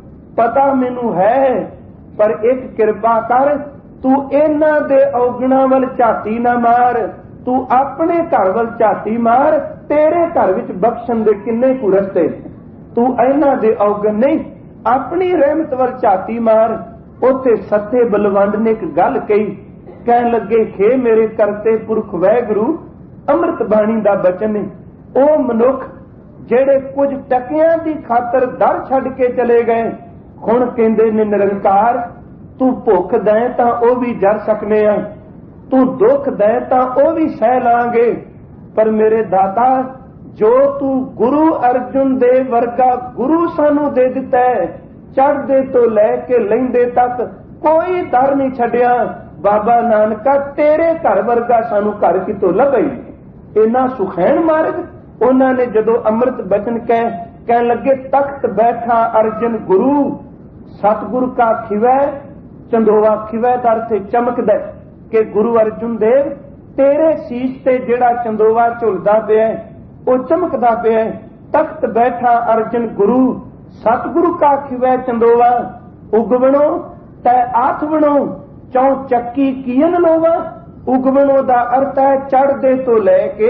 ਪਤਾ ਮੈਨੂੰ ਹੈ, ਪਰ ਇੱਕ ਕਿਰਪਾ ਕਰ, ਤੂੰ ਇਹਨਾਂ ਦੇ ਔਗਣਾਂ ਵੱਲ ਝਾਤੀ ਨਾ ਮਾਰ, ਤੂੰ ਆਪਣੇ ਘਰ ਵੱਲ ਝਾਤੀ ਮਾਰ। ਤੇਰੇ ਘਰ ਵਿੱਚ ਬਖਸ਼ਣ ਦੇ ਕਿੰਨੇ ਕੁ ਰਸਤੇ, ਤੂੰ ਇਹਨਾਂ ਦੇ ਔਗਣ ਨਹੀਂ, ਆਪਣੀ ਰਹਿਮਤ ਵੱਲ ਝਾਤੀ ਮਾਰ। ਉੱਥੇ ਸੱਤੇ ਬਲਵੰਡ ਨੇ ਇੱਕ ਗੱਲ ਕਹੀ, ਕਹਿਣ ਲੱਗੇ, ਖੇ ਮੇਰੇ ਕਰਤੇ ਪੁਰਖ ਵਾਹਿਗੁਰੂ, ਅੰਮ੍ਰਿਤ ਬਾਣੀ ਦਾ ਬਚਨ ਹੈ। ਉਹ ਮਨੁੱਖ ਜਿਹੜੇ ਕੁਝ ਟਕਿਆਂ ਦੀ ਖਾਤਰ ਦਰ ਛੱਡ ਕੇ ਚਲੇ ਗਏ, ਹੁਣ ਕਹਿੰਦੇ ਨੇ ਨਿਰੰਕਾਰ, ਤੂੰ ਭੁੱਖ ਦੇ ਤਾਂ ਉਹ ਵੀ ਜਰ ਸਕਨੇ ਆ, ਤੂੰ ਦੁੱਖ ਦੇ ਤਾਂ ਉਹ ਵੀ ਸਹਿ ਲਾਂਗੇ, ਪਰ ਮੇਰੇ ਦਾਤਾ ਜੋ ਤੂੰ ਗੁਰੂ ਅਰਜੁਨ ਦੇਵ ਵਰਗਾ ਗੁਰੂ ਸਾਨੂੰ ਦੇ ਦਿੱਤਾ ਹੈ, ਚੜ੍ਹਦੇ ਤੋਂ ਲੈ ਕੇ ਲਹਿੰਦੇ ਤੱਕ ਕੋਈ ਦਰ ਨਹੀਂ ਛੱਡਿਆ। ਬਾਬਾ ਨਾਨਕਾ ਤੇਰੇ ਘਰ ਵਰਗਾ ਸਾਨੂੰ ਘਰ ਕਿਤੋਂ ਲੱਭੇ। ਇੰਨਾ ਸੁਖੈਨ ਮਾਰਗ। ਉਹਨਾਂ ਨੇ ਜਦੋਂ ਅੰਮ੍ਰਿਤ ਬਚਨ ਕਹਿ ਕਹਿਣ ਲੱਗੇ, ਤਖਤ ਬੈਠਾ ਅਰਜਨ ਗੁਰੂ, ਸਤਿਗੁਰ ਕਾ ਖਿਵੈ ਚੰਦੋਵਾ ਖਿਵੈ ਦਰ ਤੇ ਚਮਕਦਾ, ਕਿ ਗੁਰੂ ਅਰਜੁਨ ਦੇਵ ਤੇਰੇ ਸੀਸ ਤੇ ਜਿਹੜਾ ਚੰਦੋਵਾ ਝੁਲਦਾ ਪਿਆ ਉਹ ਚਮਕਦਾ ਪਿਆ। ਤਖਤ ਬੈਠਾ ਅਰਜਨ ਗੁਰੂ, ਸਤਿਗੁਰੂ ਕਾ ਖਿਵੈ ਚੰਦੋਵਾ, ਉਗਵਣੋ ਤੈ ਆਥਵਣੋ ਚੌ ਚੱਕੀ ਕੀਨ ਲੋਵਾ। ਉਗਵਣੋ ਦਾ ਅਰਥ ਹੈ ਚੜ੍ਹਦੇ ਤੋਂ ਲੈ ਕੇ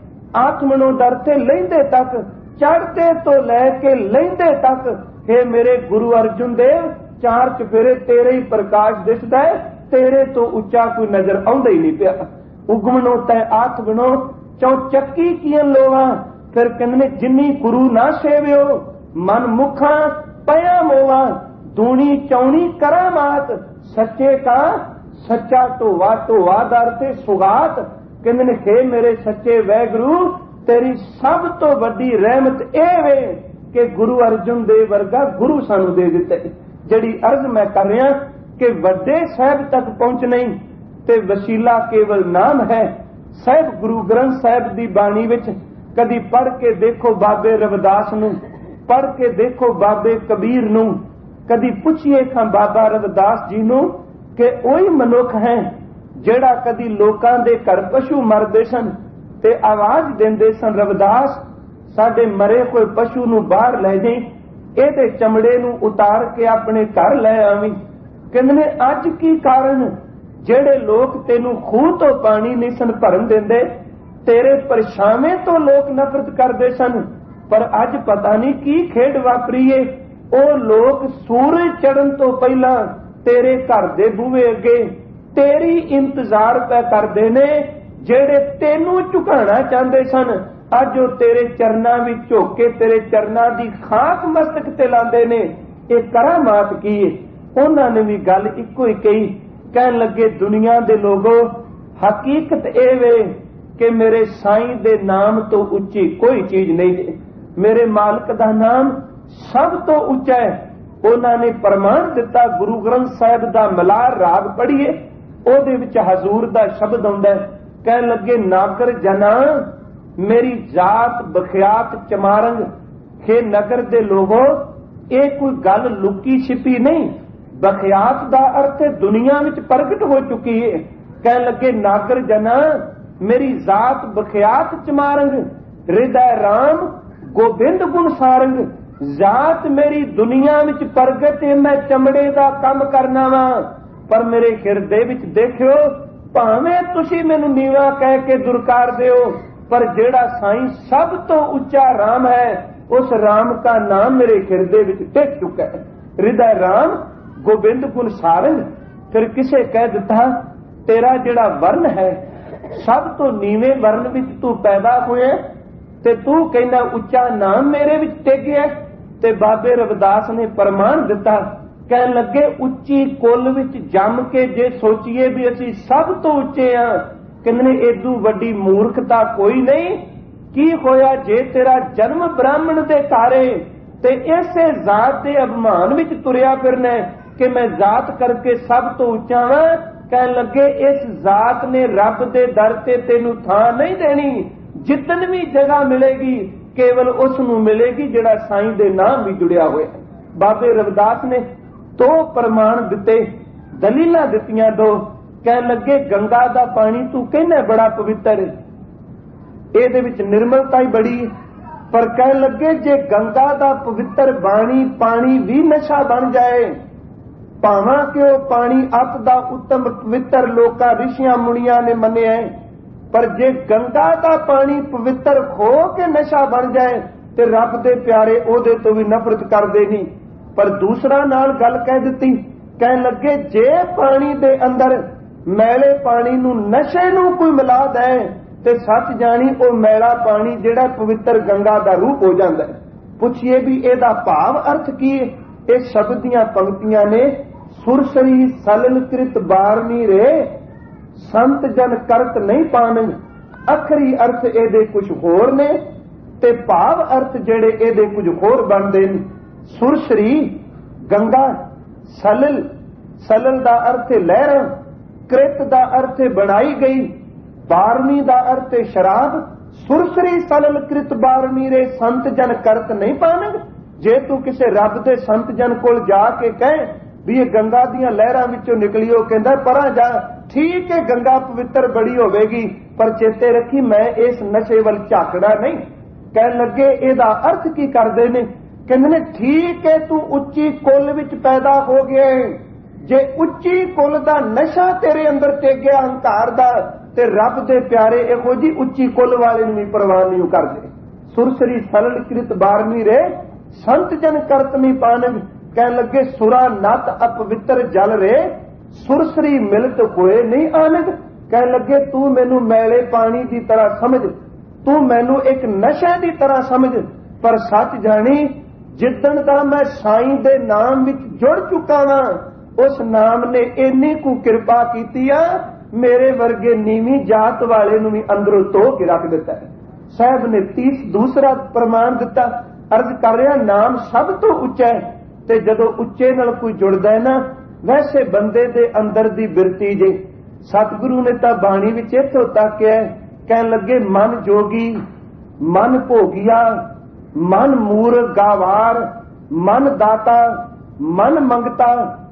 ਆਥਵਣੋ ਦਰ ਤੇ ਲਹਿੰਦੇ ਤੱਕ, ਚੜ੍ਹਦੇ ਤੋਂ ਲੈ ਕੇ ਲਹਿੰਦੇ ਤੱਕ। हे ਮੇਰੇ ਗੁਰੂ ਅਰਜੁਨ ਦੇਵ, ਚਾਰ ਚੁਫੇਰੇ ਤੇਰੇ ਹੀ ਪ੍ਰਕਾਸ਼ ਦਿਸਦਾ ਹੈ, ਤੇਰੇ ਤੋਂ ਉੱਚਾ ਕੋਈ ਨਜ਼ਰ ਆਉਂਦਾ ਹੀ ਨਹੀਂ ਪਿਆ। ਉਗਮਣੋ ਤੈ ਆਥਵਣੋ ਚੌ ਚੱਕੀ ਕੀਨ ਲੋਵਾ। ਫਿਰ ਕਹਿੰਦੇ ਨੇ, ਜਿਨੀ ਗੁਰੂ ਨਾ ਸੇਵਿਓ ਮਨ ਮੁਖਾਂ ਪਿਆ ਮੋਵਾ, ਦੂਣੀ ਚੌਣੀ ਕਰਾਮਾਤ, ਸੱਚੇ ਕਾ ਸੱਚਾ ਢੋਵਾ ਢੋਵਾ ਦਰ ਤੇ ਸੁਗਾਤ। ਕਹਿੰਦੇ ਨੇ, ਖੇ ਮੇਰੇ ਸੱਚੇ ਵਾਹਿਗੁਰੂ, ਤੇਰੀ ਸਭ ਤੋਂ ਵੱਡੀ ਰਹਿਮਤ ਇਹ ਵੇ ਕਿ ਗੁਰੂ ਅਰਜੁਨ ਦੇਵ ਵਰਗਾ ਗੁਰੂ ਸਾਨੂੰ ਦੇ ਦਿੱਤਾ। ਜਿਹੜੀ ਅਰਜ਼ ਮੈਂ ਕਰ ਰਿਹਾ ਕਿ ਵੱਡੇ ਸਾਹਿਬ ਤੱਕ ਪਹੁੰਚ ਨਹੀਂ ਤੇ ਵਸੀਲਾ ਕੇਵਲ ਨਾਮ ਹੈ। ਸਾਹਿਬ ਗੁਰੂ ਗ੍ਰੰਥ ਸਾਹਿਬ ਦੀ ਬਾਣੀ ਵਿੱਚ ਕਦੀ ਪੜ੍ਹ ਕੇ ਦੇਖੋ ਬਾਬੇ ਰਵਿਦਾਸ ਨੂੰ, ਪੜ੍ਹ ਕੇ ਦੇਖੋ ਬਾਬੇ ਕਬੀਰ ਨੂੰ, ਕਦੀ ਪੁੱਛੀਏ ਖਾਂ ਬਾਬਾ ਰਵਿਦਾਸ ਜੀ ਨੂੰ ਕਿ ਉਹੀ ਮਨੁੱਖ ਹੈ ਜਿਹੜਾ ਕਦੀ ਲੋਕਾਂ ਦੇ ਘਰ ਪਸ਼ੂ ਮਰਦੇ ਸਨ ਤੇ ਆਵਾਜ਼ ਦਿੰਦੇ ਸਨ, ਰਵਿਦਾਸ ਸਾਡੇ ਮਰੇ ਕੋਈ ਪਸ਼ੂ ਨੂੰ ਬਾਹਰ ਲੈ ਜਾਈਂ, ਇਹਦੇ ਚਮੜੇ ਨੂੰ ਉਤਾਰ ਕੇ ਆਪਣੇ ਘਰ ਲੈ ਆਵੀਂ। ਕਹਿੰਦੇ ਨੇ, ਅੱਜ ਕੀ ਕਾਰਨ, ਜਿਹੜੇ ਲੋਕ ਤੈਨੂੰ ਖੂਹ ਤੋਂ ਪਾਣੀ ਨਹੀਂ ਸਨ ਭਰਨ ਦਿੰਦੇ, ਤੇਰੇ ਪਰਛਾਵੇਂ ਤੋਂ ਲੋਕ ਨਫ਼ਰਤ ਕਰਦੇ ਸਨ, ਪਰ ਅੱਜ ਪਤਾ ਨਹੀਂ ਕੀ ਖੇਡ ਵਾਪਰੀਏ, ਉਹ ਲੋਕ ਸੂਰਜ ਚੜ੍ਹਨ ਤੋਂ ਪਹਿਲਾਂ ਤੇਰੇ ਘਰ ਦੇ ਬੂਹੇ ਅੱਗੇ ਤੇਰੀ ਇੰਤਜ਼ਾਰ ਪੈ ਕਰਦੇ ਨੇ। ਜਿਹੜੇ ਤੈਨੂੰ ਝੁਕਾਉਣਾ ਚਾਹੁੰਦੇ ਸਨ, ਅੱਜ ਉਹ ਤੇਰੇ ਚਰਨਾਂ ਵਿੱਚ ਝੁਕ ਕੇ ਤੇਰੇ ਚਰਨਾਂ ਦੀ ਖਾਕ ਮਸਤਕ ਤੇ ਲਾਉਂਦੇ ਨੇ। ਇਹ ਕਰਾਮਾਤ ਕੀ ਹੈ? ਉਹਨਾਂ ਨੇ ਵੀ ਗੱਲ ਇੱਕੋ ਹੀ ਕਹੀ, ਕਹਿਣ ਲੱਗੇ, ਦੁਨੀਆ ਦੇ ਲੋਗੋ, ਹਕੀਕਤ ਇਹ ਵੇ ਕਿ ਮੇਰੇ ਸਾਈਂ ਦੇ ਨਾਮ ਤੋਂ ਉੱਚੀ ਕੋਈ ਚੀਜ਼ ਨਹੀਂ ਹੈ। ਮੇਰੇ ਮਾਲਕ ਦਾ ਨਾਮ ਸਭ ਤੋਂ ਉੱਚਾ ਹੈ। ਉਹਨਾਂ ਨੇ ਪ੍ਰਮਾਣ ਦਿੱਤਾ, ਗੁਰੂ ਗ੍ਰੰਥ ਸਾਹਿਬ ਦਾ ਮਲਾਰ ਰਾਗ ਪੜ੍ਹੀਏ, ਉਹਦੇ ਵਿੱਚ ਹਜ਼ੂਰ ਦਾ ਸ਼ਬਦ ਆਉਂਦਾ ਹੈ। ਕਹਿਣ ਲੱਗੇ, ਨਾਗਰ ਜਨਾ ਮੇਰੀ ਜਾਤ ਬਖਿਆਤ ਚਮਾਰੰਗ। हे ਨਗਰ ਦੇ ਲੋਗੋ, ਇਹ ਕੋਈ ਗੱਲ ਲੁਕੀ ਛਿਪੀ ਨਹੀਂ। ਬਖਿਆਤ ਦਾ ਅਰਥ ਦੁਨੀਆ ਵਿੱਚ ਪ੍ਰਗਟ ਹੋ ਚੁੱਕੀ ਹੈ। ਕਹਿਣ ਲੱਗੇ, ਨਾਗਰ ਜਨਾ ਮੇਰੀ ਜਾਤ ਬਖਿਆਤ ਚਮਾਰੰਗ, ਹਿਰਦੈ ਰਾਮ ਗੋਬਿੰਦ ਗੁਣ ਸਾਰੰਗ। ਜਾਤ ਮੇਰੀ ਦੁਨੀਆ ਵਿੱਚ ਪ੍ਰਗਟ ਹੈ, ਮੈਂ ਚਮੜੇ ਦਾ ਕੰਮ ਕਰਨਾ ਵਾ, ਪਰ ਮੇਰੇ ਹਿਰਦੇ ਵਿੱਚ ਦੇਖਿਓ, ਭਾਵੇਂ ਤੁਸੀਂ ਮੈਨੂੰ ਨੀਵਾ ਕਹਿ ਕੇ ਦੁਰਕਾਰ ਦਿਓ, ਪਰ ਜਿਹੜਾ ਸਾਈਂ ਸਭ ਤੋਂ ਉੱਚਾ ਰਾਮ ਹੈ, ਉਸ ਰਾਮ ਦਾ ਨਾਮ ਮੇਰੇ ਹਿਰਦੇ ਵਿੱਚ ਟਿਕ ਚੁੱਕਾ ਹੈ। ਹਿਰਦੈ ਰਾਮ ਗੋਬਿੰਦ ਗੁਣ ਸਾਰੰਗ। ਫਿਰ ਕਿਸੇ ਕਹਿ ਦਿੱਤਾ, ਤੇਰਾ ਜਿਹੜਾ ਵਰਨ ਹੈ ਸਭ ਤੋਂ ਨੀਵੇਂ ਵਰਨ ਵਿੱਚ ਤੂੰ ਪੈਦਾ ਹੋਇਆ ਤੇ ਤੂੰ ਕਹਿੰਦਾ ਉੱਚਾ ਨਾਮ ਮੇਰੇ ਵਿੱਚ ਟਿਕ ਗਿਆ। ਤੇ ਬਾਬੇ ਰਵਿਦਾਸ ਨੇ ਪ੍ਰਮਾਣ ਦਿੱਤਾ, ਕਹਿਣ ਲੱਗੇ, ਉੱਚੀ ਕੁੱਲ ਵਿੱਚ ਜੰਮ ਕੇ ਜੇ ਸੋਚੀਏ ਵੀ ਅਸੀਂ ਸਭ ਤੋਂ ਉੱਚੇ ਆ, ਕਹਿੰਦੇ ਏਦੂ ਵੱਡੀ ਮੂਰਖਤਾ ਕੋਈ ਨਹੀਂ। ਕੀ ਹੋਇਆ ਜੇ ਤੇਰਾ ਜਨਮ ਬ੍ਰਾਹਮਣ ਦੇ ਘਰ ਤੇ ਇਸੇ ਜ਼ਾਤ ਦੇ ਅਭਿਮਾਨ ਵਿੱਚ ਤੁਰਿਆ ਫਿਰਨਾ ਕਿ ਮੈਂ ਜ਼ਾਤ ਕਰਕੇ ਸਭ ਤੋਂ ਉੱਚਾ ਵਾਂ, ਕਹਿਣ ਲੱਗੇ ਇਸ ਜ਼ਾਤ ਨੇ ਰੱਬ ਦੇ ਦਰ ਤੇ ਤੈਨੂੰ ਥਾਂ ਨਹੀਂ ਦੇਣੀ, ਜਿੱਦਣ ਵੀ ਜਗ੍ਹਾ ਮਿਲੇਗੀ ਕੇਵਲ ਉਸ ਨੂੰ ਮਿਲੇਗੀ ਜਿਹੜਾ ਸਾਈਂ ਦੇ ਨਾਮ ਵੀ ਜੁੜਿਆ ਹੋਇਆ। ਬਾਬੇ ਰਵਿਦਾਸ ਨੇ ਦੋ ਪ੍ਰਮਾਣ ਦਿੱਤੇ, ਦਲੀਲਾਂ ਦਿੱਤੀਆਂ ਦੋ। ਕਹਿਣ ਲੱਗੇ ਗੰਗਾ ਦਾ ਪਾਣੀ ਤੂੰ ਕਹਿੰਦਾ ਬੜਾ ਪਵਿੱਤਰ ਹੈ, ਇਹਦੇ ਵਿੱਚ ਨਿਰਮਲਤਾ ਹੀ ਬੜੀ, ਪਰ ਕਹਿਣ ਲੱਗੇ ਜੇ ਗੰਗਾ ਦਾ ਪਵਿੱਤਰ ਬਾਣੀ ਪਾਣੀ ਵੀ ਨਸ਼ਾ ਬਣ ਜਾਏ, ਭਾਵਾਂ ਕਿ ਉਹ ਪਾਣੀ ਅੱਤ ਦਾ ਉੱਤਮ ਪਵਿੱਤਰ ਲੋਕਾਂ ਰਿਸ਼ੀਆਂ ਮੁਨੀਆਂ ਨੇ ਮੰਨਿਆ, ਪਰ ਜੇ ਗੰਗਾ ਦਾ ਪਾਣੀ ਪਵਿੱਤਰ ਹੋ ਕੇ ਨਸ਼ਾ ਬਣ ਜਾਏ ਤੇ ਰੱਬ ਦੇ ਪਿਆਰੇ ਉਹਦੇ ਤੋਂ ਵੀ ਨਫ਼ਰਤ ਕਰਦੇ ਨਹੀਂ। ਪਰ ਦੂਸਰਾ ਨਾਲ ਗੱਲ ਕਹਿ ਦਿੱਤੀ, ਕਹਿਣ ਲੱਗੇ ਜੇ ਪਾਣੀ ਦੇ ਅੰਦਰ ਮੈਲੇ ਪਾਣੀ ਨੂੰ ਨਸ਼ੇ ਨੂੰ ਕੋਈ ਮਿਲਾ ਦੇ ਤੇ ਸੱਚ ਜਾਣੀ ਉਹ ਮੈਲਾ ਪਾਣੀ ਜਿਹੜਾ ਪਵਿੱਤਰ ਗੰਗਾ ਦਾ ਰੂਪ ਹੋ ਜਾਂਦਾ ਹੈ। ਪੁੱਛੀਏ ਵੀ ਇਹਦਾ ਭਾਵ ਅਰਥ ਕੀ ਹੈ? ਇਹ ਸ਼ਬਦ ਦੀਆਂ ਪੰਕਤੀਆਂ ਨੇ, ਸੁਰਸਰੀ ਸਲਲ ਕ੍ਰਿਤ ਬਾਰਨੀ ਰੇ ਸੰਤ ਜਨ ਕਰਤ ਨਹੀਂ ਪਾਣਨ। ਅਖਰੀ ਅਰਥ ਇਹਦੇ ਕੁਝ ਹੋਰ ਨੇ ਤੇ ਭਾਵ ਅਰਥ ਜਿਹੜੇ ਇਹਦੇ ਕੁਝ ਹੋਰ ਬਣਦੇ ਨੇ। ਸੁਰਸਰੀ ਗੰਗਾ, ਸਲਲ ਸਲਲ ਦਾ ਅਰਥ ਹੈ ਲਹਿਰਾਂ, ਕ੍ਰਿਤ ਦਾ ਅਰਥ ਹੈ ਬਣਾਈ ਗਈ, ਬਾਰਨੀ ਦਾ ਅਰਥ ਹੈ ਸ਼ਰਾਬ। ਸੁਰਸਰੀ ਸਲਲ ਕ੍ਰਿਤ ਬਾਰਨੀ ਰੇ ਸੰਤ ਜਨ ਕਰਤ ਨਹੀਂ ਪਾਣਨ। ਜੇ ਤੂੰ ਕਿਸੇ ਰੱਬ ਦੇ ਸੰਤ ਜਨ ਕੋਲ ਜਾ ਕੇ ਕਹੇ ਵੀ ਇਹ ਗੰਗਾ ਦੀਆਂ ਲਹਿਰਾਂ ਵਿੱਚੋਂ ਨਿਕਲੀ, ਉਹ ਕਹਿੰਦਾ ਪਰਾਂ ਜਾ, ਠੀਕ ਹੈ ਗੰਗਾ ਪਵਿੱਤਰ ਬੜੀ ਹੋਵੇਗੀ ਪਰ ਚੇਤੇ ਰੱਖੀ ਮੈਂ ਇਸ ਨਸ਼ੇ ਵੱਲ ਝਾਕੜਾ ਨਹੀਂ। ਕਹਿਣ ਲੱਗੇ ਇਹਦਾ ਅਰਥ ਕੀ ਕਰਦੇ ਨੇ? ਕਹਿੰਦੇ ਨੇ ਠੀਕ ਹੈ ਤੂੰ ਉੱਚੀ ਕੁੱਲ ਵਿੱਚ ਪੈਦਾ ਹੋ ਗਿਆ, ਜੇ ਉੱਚੀ ਕੁੱਲ ਦਾ ਨਸ਼ਾ ਤੇਰੇ ਅੰਦਰ ਟੇਗਿਆ ਹੰਕਾਰ ਦਾ ਤੇ ਰੱਬ ਦੇ ਪਿਆਰੇ ਇਹੋ ਜੀ ਉੱਚੀ ਕੁੱਲ ਵਾਲੇ ਨੂੰ ਵੀ ਪਰਵਾਹ ਨਹੀਂ ਕਰਦੇ। ਸੁਰਸਰੀ ਸਲਲ ਕ੍ਰਿਤ ਬਾਰਨੀ ਰੇ ਸੰਤ ਜਨ ਕਰਤ ਨਹੀਂ ਪਾਣਨ। ਕਹਿਣ ਲੱਗੇ ਸੁਰਾ ਨਤ ਅਪਵਿੱਤਰ ਜਲ ਰੇ ਸੁਰਸਰੀ ਮਿਲਤ ਹੋਏ ਨਹੀਂ ਆਨੰਦ। ਕਹਿਣ ਲੱਗੇ ਤੂੰ ਮੈਨੂੰ ਮੈਲੇ ਪਾਣੀ ਦੀ ਤਰ੍ਹਾਂ ਸਮਝ, ਤੂੰ ਮੈਨੂੰ ਇੱਕ ਨਸ਼ੇ ਦੀ ਤਰ੍ਹਾਂ ਸਮਝ, ਪਰ ਸੱਚ ਜਾਣੀ ਜਿੱਦਣ ਦਾ ਮੈਂ ਸਾਈਂ ਦੇ ਨਾਮ ਵਿੱਚ ਜੁੜ ਚੁੱਕਾ ਵਾਂ ਉਸ ਨਾਮ ਨੇ ਇੰਨੀ ਕੁ ਕਿਰਪਾ ਕੀਤੀ ਆ ਮੇਰੇ ਵਰਗੇ ਨੀਵੀਂ ਜਾਤ ਵਾਲੇ ਨੂੰ ਵੀ ਅੰਦਰੋਂ ਧੋ ਕੇ ਰੱਖ ਦਿੱਤਾ। ਸਾਹਿਬ ਨੇ ਤੀਸ ਦੂਸਰਾ ਪ੍ਰਮਾਣ ਦਿੱਤਾ, ਅਰਜ਼ ਕਰ ਰਿਹਾ ਨਾਮ ਸਭ ਤੋਂ ਉੱਚਾ ਹੈ ਤੇ ਜਦੋਂ ਉੱਚੇ ਨਾਲ ਕੋਈ ਜੁੜਦਾ ਹੈ ਨਾ ਵੈਸੇ ਬੰਦੇ ਦੇ ਅੰਦਰ ਦੀ ਬਿਰਤੀ ਜੇ। ਸਤਿਗੁਰੂ ਨੇ ਤਾਂ ਬਾਣੀ ਵਿੱਚ ਇੱਥੋਂ ਤੱਕ ਹੈ, ਕਹਿਣ ਲੱਗੇ ਮਨ ਜੋਗੀ, ਮਨ ਭੋਗੀਆ, ਮਨ ਮੂਰ ਗਾਵਾਰ, ਮਨ ਦਾਤਾ, ਮਨ ਮੰਗਤਾ,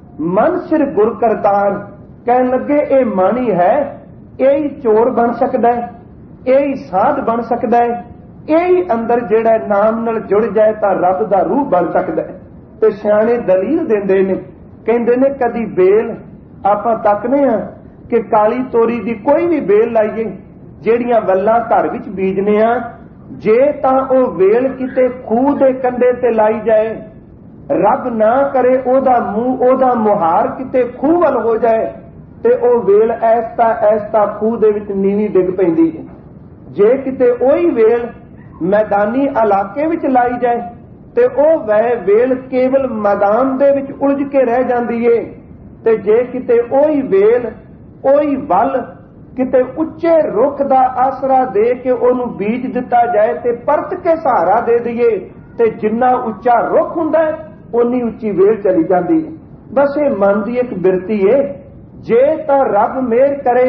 ਮਨ ਸਿਰ ਗੁਰ ਕਰਤਾਰ। ਕਹਿਣ ਲੱਗੇ ਇਹ ਮਨ ਹੀ ਹੈ, ਇਹ ਹੀ ਚੋਰ ਬਣ ਸਕਦਾ ਹੈ, ਇਹ ਹੀ ਸਾਧ ਬਣ ਸਕਦਾ ਹੈ, ਇਹ ਹੀ ਅੰਦਰ ਜਿਹੜਾ ਨਾਮ ਨਾਲ ਜੁੜ ਜਾਏ ਤਾਂ ਰੱਬ ਦਾ ਰੂਪ ਬਣ ਸਕਦਾ ਹੈ। ਤੇ ਸਿਆਣੇ ਦਲੀਲ ਦਿੰਦੇ ਨੇ, ਕਹਿੰਦੇ ਨੇ ਕਦੀ ਬੇਲ ਆਪਾਂ ਤੱਕਨੇ ਆ ਕਿ ਕਾਲੀ ਤੋਰੀ ਦੀ ਕੋਈ ਵੀ ਬੇਲ ਲਾਈਏ ਜਿਹੜੀਆਂ ਵੱਲਾਂ ਘਰ ਵਿੱਚ ਬੀਜਨੇ ਆ, ਜੇ ਤਾਂ ਉਹ ਵੇਲ ਕਿਤੇ ਖੂਹ ਦੇ ਕੰਢੇ ਤੇ ਲਾਈ ਜਾਏ, ਰੱਬ ਨਾ ਕਰੇ ਉਹਦਾ ਮੂੰਹ ਉਹਦਾ ਮੁਹਾਰ ਕਿਤੇ ਖੂਹ ਵੱਲ ਹੋ ਜਾਏ ਤੇ ਉਹ ਵੇਲ ਐਸਤਾ ਐਸਤਾ ਖੂਹ ਦੇ ਵਿੱਚ ਨੀਵੀਂ ਡਿੱਗ ਪੈਂਦੀ ਹੈ। ਜੇ ਕਿਤੇ ਉਹੀ ਵੇਲ ਮੈਦਾਨੀ ਇਲਾਕੇ ਵਿੱਚ ਲਾਈ ਜਾਏ ਤੇ ਉਹ ਵੈ ਵੇਲ ਕੇਵਲ ਮੈਦਾਨ ਦੇ ਵਿੱਚ ਉਲਝ ਕੇ ਰਹਿ ਜਾਂਦੀ ਏ, ਤੇ ਜੇ ਕਿਤੇ ਉਹੀ ਵੇਲ ਉਹੀ ਵੱਲ ਕਿਤੇ ਉੱਚੇ ਰੁੱਖ ਦਾ ਆਸਰਾ ਦੇ ਕੇ ਉਹਨੂੰ ਬੀਜ ਦਿੱਤਾ ਜਾਏ ਤੇ ਪਰਤ ਕੇ ਸਹਾਰਾ ਦੇ ਦਈਏ ਤੇ ਜਿੰਨਾ ਉੱਚਾ ਰੁੱਖ ਹੁੰਦਾ ਉਨੀ ਉੱਚੀ ਵੇਲ ਚਲੀ ਜਾਂਦੀ ਹੈ। ਬਸ ਇਹ ਮਨ ਦੀ ਇੱਕ ਬਿਰਤੀ ਏ, ਜੇ ਤਾਂ ਰੱਬ ਮਿਹਰ ਕਰੇ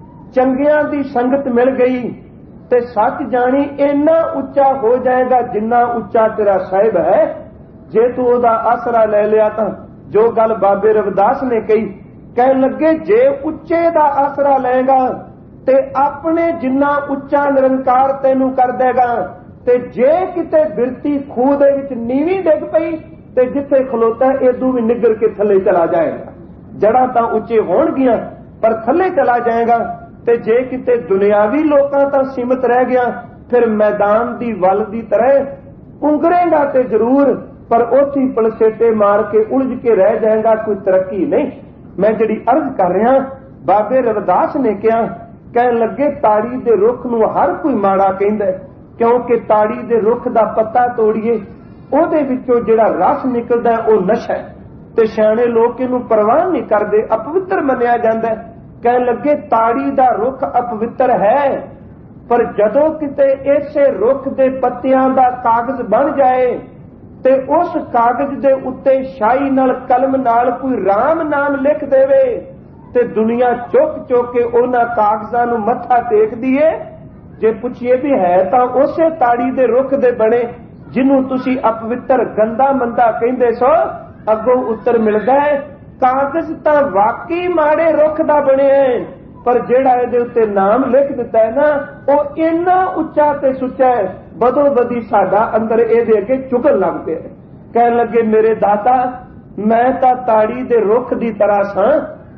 ਚੰਗਿਆਂ ਦੀ ਸੰਗਤ ਮਿਲ ਗਈ ਤੇ ਸੱਚ ਜਾਣੀ ਇੰਨਾ ਉੱਚਾ ਹੋ ਜਾਏਗਾ ਜਿੰਨਾ ਉੱਚਾ ਤੇਰਾ ਸਾਹਿਬ ਹੈ। ਜੇ ਤੂੰ ਉਹਦਾ ਆਸਰਾ ਲੈ ਲਿਆ ਤਾਂ ਜੋ ਗੱਲ ਬਾਬੇ ਰਵਿਦਾਸ ਨੇ ਕਹੀ, ਕਹਿਣ ਲੱਗੇ ਜੇ ਉੱਚੇ ਦਾ ਆਸਰਾ ਲਏਗਾ ਤੇ ਆਪਣੇ ਜਿੰਨਾ ਉੱਚਾ ਨਿਰੰਕਾਰ ਤੈਨੂੰ ਕਰ ਦੇਗਾ, ਤੇ ਜੇ ਕਿਤੇ ਬਿਰਤੀ ਖੂਹ ਦੇ ਵਿੱਚ ਨੀਵੀਂ ਡਿੱਗ ਪਈ ਤੇ ਜਿੱਥੇ ਖਲੋਤਾ ਇਦੋਂ ਵੀ ਨਿੱਗਰ ਕੇ ਥੱਲੇ ਚਲਾ ਜਾਏਗਾ। ਜੜਾਂ ਤਾਂ ਉੱਚੇ ਹੋਣਗੀਆਂ ਪਰ ਥੱਲੇ ਚਲਾ ਜਾਏਗਾ। ਤੇ ਜੇ ਕਿਤੇ ਦੁਨਿਆਵੀ ਲੋਕਾਂ ਤਾਂ ਸੀਮਤ ਰਹਿ ਗਿਆ ਫਿਰ ਮੈਦਾਨ ਦੀ ਵੱਲ ਦੀ ਤਰ੍ਹਾਂ ਪੁੰਗਰੇਗਾ ਤੇ ਜ਼ਰੂਰ, ਪਰ ਉੱਥੇ ਪਲਸੇਟੇ ਮਾਰ ਕੇ ਉਲਝ ਕੇ ਰਹਿ ਜਾਏਗਾ, ਕੋਈ ਤਰੱਕੀ ਨਹੀਂ। ਮੈਂ ਜਿਹੜੀ ਅਰਜ਼ ਕਰ ਰਿਹਾ ਬਾਬੇ ਰਵਿਦਾਸ ਨੇ ਕਿਹਾ, ਕਹਿਣ ਲੱਗੇ ਤਾੜੀ ਦੇ ਰੁੱਖ ਨੂੰ ਹਰ ਕੋਈ ਮਾੜਾ ਕਹਿੰਦਾ ਕਿਉਂਕਿ ਤਾੜੀ ਦੇ ਰੁੱਖ ਦਾ ਪੱਤਾ ਤੋੜੀਏ ਉਹਦੇ ਵਿੱਚੋਂ ਜਿਹੜਾ ਰਸ ਨਿਕਲਦਾ ਉਹ ਨਸ਼ਾ ਹੈ ਤੇ ਸਿਆਣੇ ਲੋਕ ਇਹਨੂੰ ਪ੍ਰਵਾਹ ਨਹੀਂ ਕਰਦੇ, ਅਪਵਿੱਤਰ ਮੰਨਿਆ ਜਾਂਦਾ। ਕਹਿਣ ਲੱਗੇ ਤਾੜੀ ਦਾ ਰੁੱਖ ਅਪਵਿੱਤਰ ਹੈ, ਪਰ ਜਦੋਂ ਕਿਤੇ ਇਸੇ ਰੁੱਖ ਦੇ ਪੱਤਿਆਂ ਦਾ ਕਾਗਜ਼ ਬਣ ਜਾਏ ਤੇ ਉਸ ਕਾਗਜ਼ ਦੇ ਉੱਤੇ ਸ਼ਾਹੀ ਨਾਲ ਕਲਮ ਨਾਲ ਕੋਈ ਰਾਮ ਨਾਮ ਲਿਖ ਦੇਵੇ ਤੇ ਦੁਨੀਆ ਚੁੱਕ ਚੁੱਕ ਕੇ ਉਹਨਾਂ ਕਾਗਜ਼ਾਂ ਨੂੰ ਮੱਥਾ ਟੇਕਦੀ ਏ। ਜੇ ਪੁੱਛੀਏ ਵੀ ਹੈ ਤਾਂ ਉਸੇ ਤਾੜੀ ਦੇ ਰੁੱਖ ਦੇ ਬਣੇ ਜਿਹਨੂੰ ਤੁਸੀਂ ਅਪਵਿੱਤਰ ਗੰਦਾ ਮੰਦਾ ਕਹਿੰਦੇ ਸੋ, ਅੱਗੋਂ ਉੱਤਰ ਮਿਲਦਾ ਹੈ ਕਾਗਜ਼ ਤਾਂ ਵਾਕਈ ਮਾੜੇ ਰੁੱਖ ਦਾ ਬਣਿਆ, ਪਰ ਜਿਹੜਾ ਇਹਦੇ ਉੱਤੇ ਨਾਮ ਲਿਖ ਦਿੱਤਾ ਹੈ ਨਾ, ਉਹ ਇੰਨਾ ਉੱਚਾ ਤੇ ਸੁੱਚਾ ਹੈ, ਬਦੋ ਬਦੀ ਸਾਡਾ ਅੰਦਰ ਇਹਦੇ ਅੱਗੇ ਝੁਕਣ ਲੱਗ ਪਿਆ। ਕਹਿਣ ਲੱਗੇ ਮੇਰੇ ਦਾਤਾ, ਮੈਂ ਤਾਂ ਤਾੜੀ ਦੇ ਰੁੱਖ ਦੀ ਤਰ੍ਹਾਂ ਸਾਂ,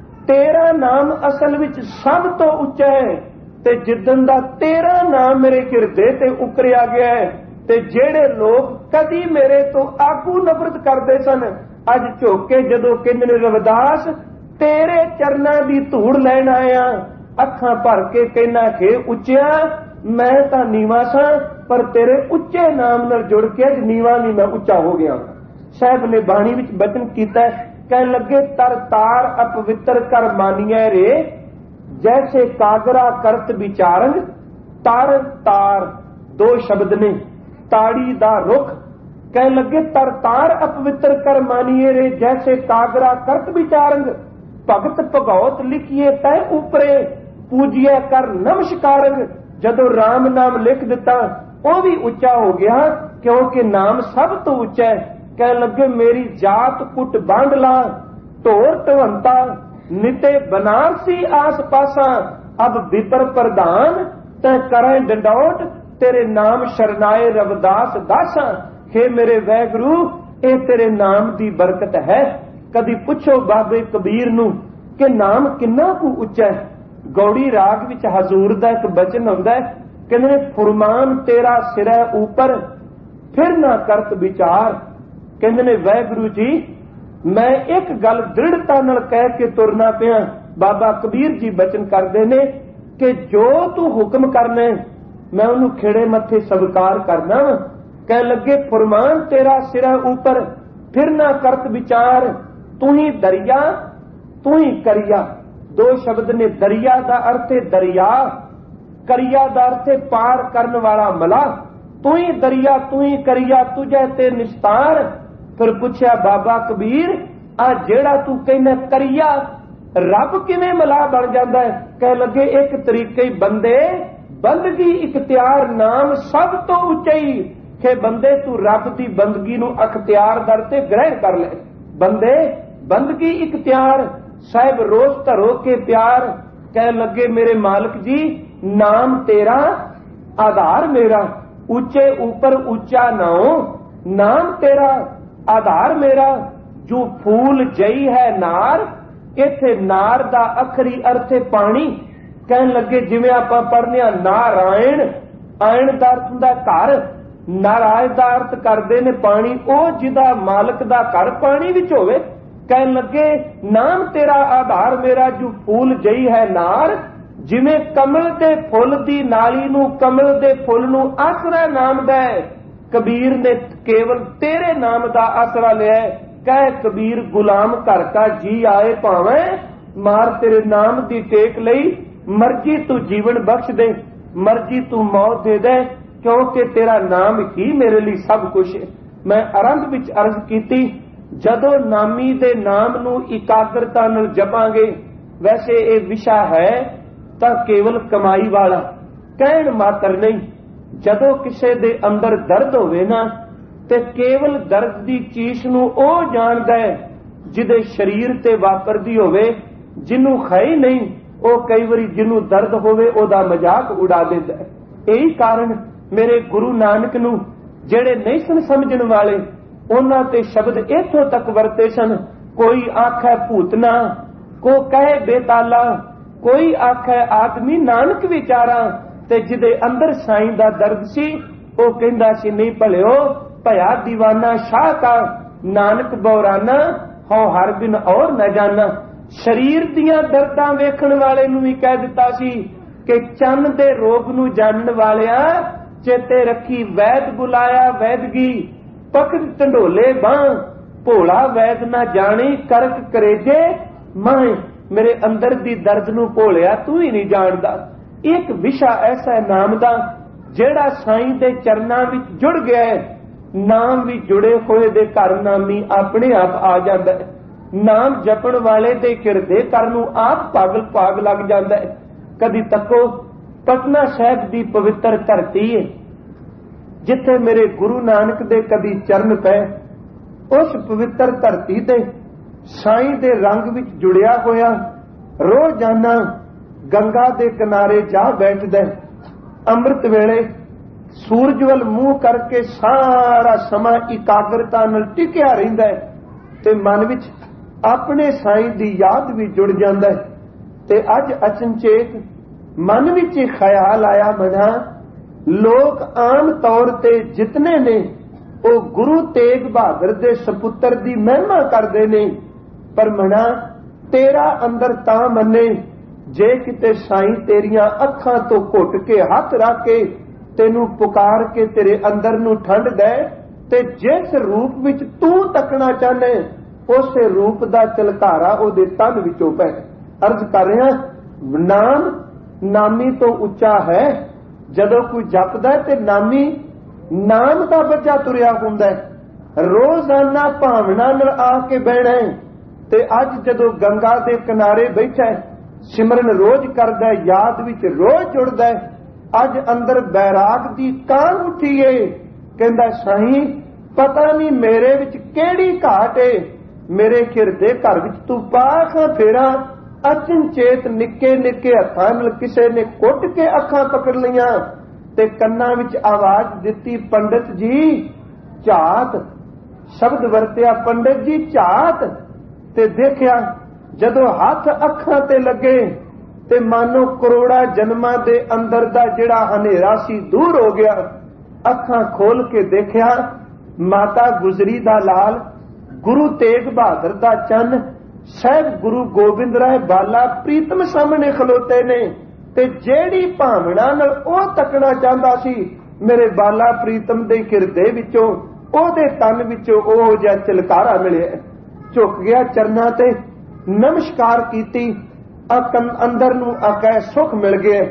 ਤੇਰਾ ਨਾਮ ਅਸਲ ਵਿੱਚ ਸਭ ਤੋਂ ਉੱਚਾ ਹੈ, ਤੇ ਜਿੱਦਣ ਦਾ ਤੇਰਾ ਨਾਮ ਮੇਰੇ ਹਿਰਦੇ ਤੇ ਉਕਰਿਆ ਗਿਆ ਹੈ, ਤੇ ਜਿਹੜੇ ਲੋਕ ਕਦੀ ਮੇਰੇ ਤੋਂ ਆਗੂ ਨਫ਼ਰਤ ਕਰਦੇ ਸਨ, ਅੱਜ ਝੁੱਕ ਕੇ ਜਦੋਂ ਕਹਿੰਦੇ ਨੇ ਰਵਿਦਾਸ ਤੇਰੇ ਚਰਨਾਂ ਦੀ ਧੂੜ ਲੈਣ ਆਇਆ, ਅੱਖਾਂ ਭਰ ਕੇ ਕਹਿਣਾ ਕਿ ਉੱਚਿਆ ਮੈਂ ਤਾਂ ਨੀਵਾਂ ਸਾਂ, ਪਰ ਤੇਰੇ ਉੱਚੇ ਨਾਮ ਨਾਲ ਜੁੜ ਕੇ ਅੱਜ ਨੀਵਾਂ ਨਹੀਂ ਮੈਂ ਉੱਚਾ ਹੋ ਗਿਆ। ਸਾਹਿਬ ਨੇ ਬਾਣੀ ਵਿੱਚ ਬਚਨ ਕੀਤਾ, ਕਹਿਣ ਲੱਗੇ ਤਰ ਤਾਰ ਅਪਵਿੱਤਰ ਕਰ ਮਾਨੀਐ ਰੇ, ਜੈਸੇ ਕਾਗਰਾ ਕਰਤ ਵਿਚਾਰੰਗ। ਤਰ ਤਾਰ ਦੋ ਸ਼ਬਦ ਨੇ, ਤਾੜੀ ਦਾ ਰੁੱਖ। ਕਹਿਣ ਲੱਗੇ ਤਰ ਤਾਰ ਅਪਵਿੱਤਰ ਕਰ ਮਾਨੀਏ ਰੇ, ਜੈਸੇ ਕਾਗਰਾ ਕਰਤ ਵਿਚਾਰੰਗ। ਭਗਤ ਭਗਉਤ ਲਿਖੀਏ ਤੈ ਉਪਰੇ, ਪੂਜੀਏ ਕਰ ਨਮਸਕਾਰੰਗ। ਜਦੋਂ ਰਾਮ ਨਾਮ ਲਿਖ ਦਿੱਤਾ ਉਹ ਵੀ ਉੱਚਾ ਹੋ ਗਿਆ, ਕਿਉਂਕਿ ਨਾਮ ਸਭ ਤੋਂ ਉੱਚਾ ਹੈ। ਕਹਿਣ ਲੱਗੇ ਮੇਰੀ ਜਾਤ ਕੁੱਟ ਬਾਂਡ ਲਾ, ਢੋਰ ਢਵੰਤਾ ਨਿਤੇ ਬਨਾਰਸੀ ਆਸ ਪਾਸਾਂ। ਅਬ ਵਿਪਰ ਪ੍ਰਧਾਨ ਤੈ ਕਰੇ ਡੰਡੌਟ, ਤੇਰੇ ਨਾਮ ਸ਼ਰਨਾਏ ਰਵਿਦਾਸ ਦਾਸਾਂ। हे ਮੇਰੇ ਵੈਗੁਰੂ, ਇਹ ਤੇਰੇ ਨਾਮ ਦੀ ਬਰਕਤ ਹੈ। ਕਦੀ ਪੁੱਛੋ ਬਾਬੇ ਕਬੀਰ ਨੂੰ ਕਿ ਨਾਮ ਕਿੰਨਾ ਕੁ ਉੱਚਾ ਹੈ। ਗੌੜੀ ਰਾਗ ਵਿੱਚ ਹਜ਼ੂਰ ਦਾ ਇੱਕ ਬਚਨ ਹੁੰਦਾ ਹੈ, ਕਹਿੰਦੇ ਨੇ ਫੁਰਮਾਨ ਤੇਰਾ ਸਿਰੈ ਉੱਪਰ, ਫਿਰ ਨਾ ਕਰਤ ਵਿਚਾਰ। ਕਹਿੰਦੇ ਨੇ ਵਾਹਿਗੁਰੂ ਜੀ ਮੈਂ ਇੱਕ ਗੱਲ ਦ੍ਰਿੜਤਾ ਨਾਲ ਕਹਿ ਕੇ ਤੁਰਨਾ ਪਿਆ। ਬਾਬਾ ਕਬੀਰ ਜੀ ਬਚਨ ਕਰਦੇ ਨੇ ਕਿ ਜੋ ਤੂੰ ਹੁਕਮ ਕਰਨਾ ਮੈਂ ਉਹਨੂੰ ਖੇੜੇ ਮੱਥੇ ਸਵੀਕਾਰ ਕਰਨਾ। ਕਹਿ ਲੱਗੇ ਫੁਰਮਾਨ ਤੇਰਾ ਸਿਰਾ ਉੱਪਰ, ਫਿਰ ਨਾ ਕਰਤ ਵਿਚਾਰ। ਤੂੰ ਹੀ ਦਰਿਆ ਤੂੰ ਹੀ ਕਰਿਆ। ਦੋ ਸ਼ਬਦ ਨੇ, ਦਰਿਆ ਦਾ ਅਰਥ ਹੈ ਦਰਿਆ, ਕਰਿਆ ਦਾ ਅਰਥ ਹੈ ਪਾਰ ਕਰਨ ਵਾਲਾ ਮਲਾ। ਤੂੰ ਹੀ ਦਰਿਆ ਤੂੰ ਹੀ ਕਰਿਆ, ਤੁਝੇ ਤੇ ਨਿਸਤਾਰ। ਫਿਰ ਪੁੱਛਿਆ ਬਾਬਾ ਕਬੀਰ ਆ ਜਿਹੜਾ ਤੂੰ ਕਹਿੰਦਾ ਕਰਿਆ, ਰੱਬ ਕਿਵੇਂ ਮਲਾ ਬਣ ਜਾਂਦਾ ਹੈ? ਕਹਿ ਲੱਗੇ ਇੱਕ ਤਰੀਕੇ ਹੀ ਬੰਦੇ ਬੰਦਗੀ ਇਖਤਿਆਰ ਨਾਮ ਸਭ ਤੋਂ ਉੱਚੀ। ਕਿ ਬੰਦੇ ਤੂੰ ਰੱਬ ਦੀ ਬੰਦਗੀ ਨੂੰ ਅਖਤਿਆਰ ਦਰ ਤੇ ਗ੍ਰਹਿਣ ਕਰ ਲੈ। ਬੰਦੇ ਬੰਦਗੀ ਇਖਤਿਆਰ, ਸਾਹਿਬ ਰੋਜ਼ ਧਰੋ ਕੇ ਪਿਆਰ। ਕਹਿ ਲੱਗੇ ਮੇਰੇ ਮਾਲਕ ਜੀ ਨਾਮ ਤੇਰਾ ਆਧਾਰ ਮੇਰਾ, ਉੱਚੇ ਉੱਪਰ ਉੱਚਾ ਨਾਉ। ਨਾਮ ਤੇਰਾ ਆਧਾਰ ਮੇਰਾ, ਜੋ ਫੂਲ ਜਈ ਹੈ ਨਾਰ। ਇੱਥੇ ਨਾਰ ਦਾ ਅਖਰੀ ਅਰਥ ਹੈ ਪਾਣੀ। ਕਹਿਣ ਲੱਗੇ ਜਿਵੇਂ ਆਪਾਂ ਪੜ੍ਹਨੇ ਆ ਨਾਰਾਇਣ, ਆਇਣ ਦਾ ਅਰਥ ਹੁੰਦਾ ਘਰ, ਨਾਰਾਇਣ ਦਾ ਅਰਥ ਕਰਦੇ ਨੇ ਪਾਣੀ, ਉਹ ਜਿਹਦਾ ਮਾਲਕ ਦਾ ਘਰ ਪਾਣੀ ਵਿੱਚ ਹੋਵੇ। ਕਹਿਣ ਲੱਗੇ ਨਾਮ ਤੇਰਾ ਆਧਾਰ ਮੇਰਾ, ਜੋ ਫੂਲ ਜਈ ਹੈ ਨਾਰ। ਜਿਵੇਂ ਕਮਲ ਦੇ ਫੁੱਲ ਦੀ ਨਾਲੀ ਨੂੰ, ਕਮਲ ਦੇ ਫੁੱਲ ਨੂੰ ਆਸਰਾ ਨਾਮ ਦਾ ਹੈ, ਕਬੀਰ ਨੇ ਕੇਵਲ ਤੇਰੇ ਨਾਮ ਦਾ ਆਸਰਾ ਲਿਆ। ਕਹਿ ਕਬੀਰ ਗੁਲਾਮ ਘਰ ਕਾ ਜੀ ਆਏ ਭਾਵੇਂ, ਮਾਰ ਤੇਰੇ ਨਾਮ ਦੀ ਟੇਕ ਲਈ। ਮਰਜੀ ਤੂੰ ਜੀਵਨ ਬਖਸ਼ ਦੇ, ਮਰਜੀ ਤੂੰ ਮੌਤ ਦੇ ਦੇ, ਕਿਉਂਕਿ ਤੇਰਾ ਨਾਮ ਹੀ ਮੇਰੇ ਲਈ ਸਭ ਕੁਝ ਹੈ। ਮੈਂ ਆਰੰਭ ਵਿੱਚ ਅਰਜ਼ ਕੀਤੀ, ਜਦੋਂ ਨਾਮੀ ਦੇ ਨਾਮ ਨੂੰ ਇਕਾਗਰਤਾ ਨਾਲ ਜਪਾਂਗੇ, ਵੈਸੇ ਇਹ ਵਿਸ਼ਾ ਹੈ ਤਾਂ ਕੇਵਲ ਕਮਾਈ ਵਾਲਾ, ਕਹਿਣ ਮਾਤਰ ਨਹੀਂ। ਜਦੋਂ ਕਿਸੇ ਦੇ ਅੰਦਰ ਦਰਦ ਹੋਵੇ ਨਾ, ਤੇ ਕੇਵਲ ਦਰਦ ਦੀ ਚੀਜ਼ ਨੂੰ ਉਹ ਜਾਣਦਾ ਹੈ ਜਿਹਦੇ ਸਰੀਰ ਤੇ ਵਾਪਰਦੀ ਹੋਵੇ। ਜਿਹਨੂੰ ਹੈ ਹੀ ਨਹੀਂ, ਉਹ ਕਈ ਵਾਰੀ ਜਿਹਨੂੰ ਦਰਦ ਹੋਵੇ ਉਹਦਾ ਮਜ਼ਾਕ ਉਡਾ ਦਿੰਦਾ ਹੈ। ਇਹੀ ਕਾਰਨ ਮੇਰੇ ਗੁਰੂ ਨਾਨਕ ਨੂੰ ਜਿਹੜੇ ਨਹੀਂ ਸਨ ਸਮਝਣ ਵਾਲੇ, ਉਹਨਾਂ ਤੇ ਸ਼ਬਦ ਇੱਥੋਂ ਤੱਕ ਵਰਤੇ ਸਨ, ਕੋਈ ਆਖੇ ਭੂਤਨਾ, ਕੋ ਕਹੇ ਬੇਤਾਲਾ, ਕੋਈ ਆਖੇ ਆਦਮੀ ਨਾਨਕ ਵਿਚਾਰਾ। ਤੇ ਜਿਹਦੇ ਅੰਦਰ ਸਾਈਂ ਦਾ ਦਰਦ ਸੀ, ਉਹ ਕਹਿੰਦਾ ਸੀ ਨਹੀਂ ਭਲਿਓ ਭਇਆ ਦੀਵਾਨਾ ਸ਼ਾਹ ਕਾ, ਨਾਨਕ ਬੌਰਾਨਾ ਹੋ ਹਰ ਬਿਨ ਔਰ ਨਾ ਜਾਣਾ। ਸਰੀਰ ਦੀਆਂ ਦਰਦਾਂ ਵੇਖਣ ਵਾਲੇ ਨੂੰ ਵੀ ਕਹਿ ਦਿੱਤਾ ਸੀ ਕਿ ਚੰਨ ਦੇ ਰੋਗ ਨੂੰ ਜਾਣਨ ਵਾਲਿਆ, ਚੇਤੇ ਰੱਖੀ ਵੈਦ ਬੁਲਾਇਆ ਵੈਦਗੀ, ਪਕੜ ਢੰਡੋਲੇ ਬਾਹ, ਭੋਲਾ ਵੈਦ ਨਾ ਜਾਣੀ ਕਰਕ ਕਰੇਜੇ ਮਾਂ। ਮੇਰੇ ਅੰਦਰ ਦੀ ਦਰਦ ਨੂੰ ਭੋਲਿਆ ਤੂੰ ਹੀ ਨਹੀਂ ਜਾਣਦਾ। ਇੱਕ ਵਿਸ਼ਾ ਐਸਾ ਹੈ ਨਾਮ ਦਾ, ਜਿਹੜਾ ਸਾਈਂ ਦੇ ਚਰਨਾਂ ਵਿੱਚ ਜੁੜ ਗਿਆ ਹੈ, ਨਾਮ ਵੀ ਜੁੜੇ ਹੋਏ ਦੇ ਘਰ ਨਾਮੀ ਆਪਣੇ ਆਪ ਆ ਜਾਂਦਾ ਹੈ। ਨਾਮ ਜਪਣ ਵਾਲੇ ਦੇ ਹਿਰਦੇ ਕਰ ਨੂੰ ਆਪ ਪਾਗਲ ਭਾਗ ਲੱਗ ਜਾਂਦਾ ਹੈ। ਕਦੀ ਤੱਕੋ ਪਟਨਾ ਸਾਹਿਬ ਦੀ ਪਵਿੱਤਰ ਧਰਤੀ ਹੈ, ਜਿੱਥੇ ਮੇਰੇ ਗੁਰੂ ਨਾਨਕ ਦੇ ਕਦੀ ਚਰਨ ਪਏ। ਉਸ ਪਵਿੱਤਰ ਧਰਤੀ ਤੇ ਸਾਈਂ ਦੇ ਰੰਗ ਵਿੱਚ ਜੁੜਿਆ ਹੋਇਆ ਰੋਜ਼ਾਨਾ ਗੰਗਾ ਦੇ ਕਿਨਾਰੇ ਜਾ ਬੈਠਦਾ। ਅੰਮ੍ਰਿਤ ਵੇਲੇ ਸੂਰਜ ਵੱਲ ਮੂੰਹ ਕਰਕੇ ਸਾਰਾ ਸਮਾਂ ਇਕਾਗਰਤਾ ਨਾਲ ਟਿਕਿਆ ਰਹਿੰਦਾ ਹੈ ਤੇ ਮਨ ਵਿੱਚ ਆਪਣੇ ਸਾਈਂ ਦੀ ਯਾਦ ਵੀ ਜੁੜ ਜਾਂਦਾ ਹੈ। ਤੇ ਅੱਜ ਅਚਨਚੇਤ ਮਨ ਵਿੱਚ ਇਹ ਖਿਆਲ ਆਇਆ, ਮਨਾ ਲੋਕ ਆਮ ਤੌਰ ਤੇ ਜਿਤਨੇ ਨੇ ਉਹ ਗੁਰੂ ਤੇਗ ਬਹਾਦਰ ਦੇ ਸਪੁੱਤਰ ਦੀ ਮਹਿਮਾ ਕਰਦੇ ਨੇ, ਪਰ ਮਨਾ ਤੇਰਾ ਅੰਦਰ ਤਾਂ ਮੰਨੇ ਜੇ ਕਿਤੇ ਸਾਈਂ ਤੇਰੀਆਂ ਅੱਖਾਂ ਤੋਂ ਘੁੱਟ ਕੇ ਹੱਥ ਰੱਖ ਕੇ ਤੈਨੂੰ ਪੁਕਾਰ ਕੇ ਤੇਰੇ ਅੰਦਰ ਨੂੰ ਠੰਡ ਦੇ ਤੇ ਜਿਸ ਰੂਪ ਵਿੱਚ ਤੂੰ ਤੱਕਣਾ ਚਾਹਨੇ ਉਸੇ ਰੂਪ ਦਾ ਚਲਕਾਰਾ ਉਹਦੇ ਤਨ ਵਿੱਚੋਂ ਪੈ। ਅਰਜ਼ ਕਰ ਰਿਹਾ, ਨਾਮ ਨਾਮੀ ਤੋਂ ਉੱਚਾ ਹੈ। ਜਦੋਂ ਕੋਈ ਜਪਦਾ ਤੇ ਨਾਮੀ ਨਾਮ ਦਾ ਬੱਚਾ ਤੁਰਿਆ ਹੁੰਦਾ, ਰੋਜ਼ਾਨਾ ਭਾਵਨਾ ਨਾਲ ਆ ਕੇ ਬਹਿਣਾ। ਤੇ ਅੱਜ ਜਦੋਂ ਗੰਗਾ ਦੇ ਕਿਨਾਰੇ ਬੈਠਾ, ਸਿਮਰਨ ਰੋਜ਼ ਕਰਦਾ, ਯਾਦ ਵਿੱਚ ਰੋਜ਼ ਜੁੜਦਾ, ਅੱਜ ਅੰਦਰ ਬੈਰਾਗ ਦੀ ਕਾਂ ਉੱਠੀ ਏ। ਕਹਿੰਦਾ ਸਾਈਂ ਪਤਾ ਨਹੀਂ ਮੇਰੇ ਵਿੱਚ ਕਿਹੜੀ ਘਾਟ ਏ, ਮੇਰੇ ਹਿਰਦੇ ਘਰ ਵਿੱਚ ਤੂੰ ਪਾਖਾਂ ਫੇਰਾ। ਅਚਨਚੇਤ ਨਿੱਕੇ ਨਿੱਕੇ ਹੱਥਾਂ ਨਾਲ ਕਿਸੇ ਨੇ ਕੁੱਟ ਕੇ ਅੱਖਾਂ ਪਕੜ ਲਈਆਂ ਤੇ ਕੰਨਾਂ ਵਿੱਚ ਆਵਾਜ਼ ਦਿੱਤੀ, ਪੰਡਤ ਜੀ ਝਾਤ। ਸ਼ਬਦ ਵਰਤਿਆ, ਪੰਡਤ ਜੀ ਝਾਤ। ਤੇ ਦੇਖਿਆ ਜਦੋਂ ਹੱਥ ਅੱਖਾਂ ਤੇ ਲੱਗੇ ਤੇ ਮਾਨੋ ਕਰੋੜਾਂ ਜਨਮਾਂ ਦੇ ਅੰਦਰ ਦਾ ਜਿਹੜਾ ਹਨੇਰਾ ਸੀ ਦੂਰ ਹੋ ਗਿਆ। ਅੱਖਾਂ ਖੋਲ ਕੇ ਦੇਖਿਆ, ਮਾਤਾ ਗੁਜਰੀ ਦਾ ਲਾਲ, ਗੁਰੂ ਤੇਗ ਬਹਾਦਰ ਦਾ ਚੰਨ, ਸਾਹਿਬ ਗੁਰੂ ਗੋਬਿੰਦ ਰਾਏ ਬਾਲਾ ਪ੍ਰੀਤਮ ਸਾਹਮਣੇ ਖਲੋਤੇ ਨੇ। ਤੇ ਜਿਹੜੀ ਭਾਵਨਾ ਨਾਲ ਉਹ ਤੱਕਣਾ ਚਾਹੁੰਦਾ ਸੀ, ਮੇਰੇ ਬਾਲਾ ਪ੍ਰੀਤਮ ਦੇ ਹਿਰਦੇ ਵਿੱਚੋਂ, ਉਹਦੇ ਤਨ ਵਿੱਚੋਂ ਉਹ ਜਿਹਾ ਚਲਕਾਰਾ ਮਿਲਿਆ। ਝੁਕ ਗਿਆ ਚਰਨਾਂ ਤੇ, ਨਮਸਕਾਰ ਕੀਤੀ, ਅੰਦਰ ਨੂੰ ਆਕੈ ਸੁਖ ਮਿਲ ਗਿਆ।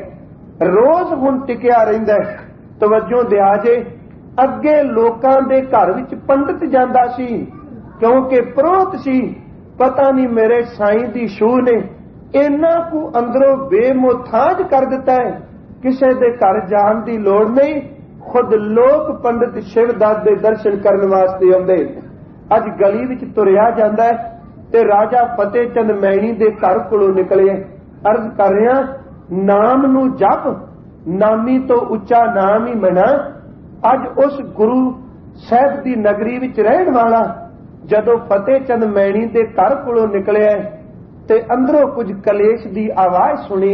ਰੋਜ਼ ਹੁਣ ਟਿਕਿਆ ਰਹਿੰਦਾ। ਤਵੱਜੋ ਦਿਆ ਜੇ, ਅੱਗੇ ਲੋਕਾਂ ਦੇ ਘਰ ਵਿੱਚ ਪੰਡਤ ਜਾਂਦਾ ਸੀ ਕਿਉਂਕਿ ਪ੍ਰੋਤ ਸੀ, ਪਤਾ ਨਹੀਂ ਮੇਰੇ ਸਾਈਂ ਦੀ ਛੂਹ ਨੇ ਇਹਨਾਂ ਕੁ ਅੰਦਰੋਂ ਬੇਮੁਥਾਜ ਕਰ ਦਿੱਤਾ ਹੈ। ਕਿਸੇ ਦੇ ਘਰ ਜਾਣ ਦੀ ਲੋੜ ਨਹੀਂ, ਖੁਦ ਲੋਕ ਪੰਡਤ ਸ਼ਿਵਦਾਸ ਦੇ ਦਰਸ਼ਨ ਕਰਨ ਵਾਸਤੇ ਆਉਂਦੇ। ਅੱਜ ਗਲੀ ਵਿੱਚ ਤੁਰਿਆ ਜਾਂਦਾ ਹੈ ਤੇ ਰਾਜਾ ਫਤਿਹ ਚੰਦ ਮੈਣੀ ਦੇ ਘਰ ਕੋਲੋਂ ਨਿਕਲੇ। ਅਰਜ਼ ਕਰ ਰਿਹਾ, ਨਾਮ ਨੂੰ ਜਪ, ਨਾਮੀ ਤੋਂ ਉੱਚਾ ਨਾਮ ਹੀ ਮਨਾ। ਅੱਜ ਉਸ ਗੁਰੂ ਸਾਹਿਬ ਦੀ ਨਗਰੀ ਵਿੱਚ ਰਹਿਣ ਵਾਲਾ ਜਦੋਂ ਫਤਿਹ ਚੰਦ ਮੈਣੀ ਦੇ ਘਰ ਕੋਲੋਂ ਨਿਕਲਿਆ ਤੇ ਅੰਦਰੋਂ ਕੁਝ ਕਲੇਸ਼ ਦੀ ਆਵਾਜ਼ ਸੁਣੀ।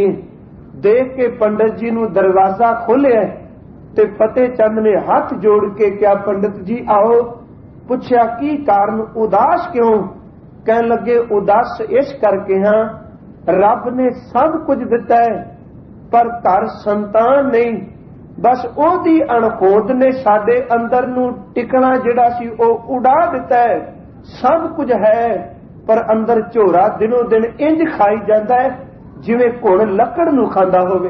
ਦੇਖ ਕੇ ਪੰਡਤ ਜੀ ਨੂੰ ਦਰਵਾਜ਼ਾ ਖੋਲਿਆ ਤੇ ਫਤਿਹ ਚੰਦ ਨੇ ਹੱਥ ਜੋੜ ਕੇ ਕਿਹਾ, ਪੰਡਤ ਜੀ ਆਓ। ਪੁੱਛਿਆ ਕੀ ਕਾਰਨ, ਉਦਾਸ ਕਿਉਂ? ਕਹਿਣ ਲੱਗੇ, ਉਦਾਸ ਇਸ ਕਰਕੇ ਹਾਂ, ਰੱਬ ਨੇ ਸਭ ਕੁਝ ਦਿੱਤਾ ਹੈ ਪਰ ਘਰ ਸੰਤਾਨ ਨਹੀਂ। ਬਸ ਉਹਦੀ ਅਣਖੋਦ ਨੇ ਸਾਡੇ ਅੰਦਰ ਨੂੰ ਟਿਕਣਾ ਜਿਹੜਾ ਸੀ ਉਹ ਉਡਾ ਦਿੱਤਾ ਹੈ। ਸਭ ਕੁਝ ਹੈ ਪਰ ਅੰਦਰ ਝੋਰਾ ਦਿਨੋਂ ਦਿਨ ਇੰਜ ਖਾਈ ਜਾਂਦਾ ਹੈ ਜਿਵੇਂ ਘੁਣ ਲੱਕੜ ਨੂੰ ਖਾਂਦਾ ਹੋਵੇ।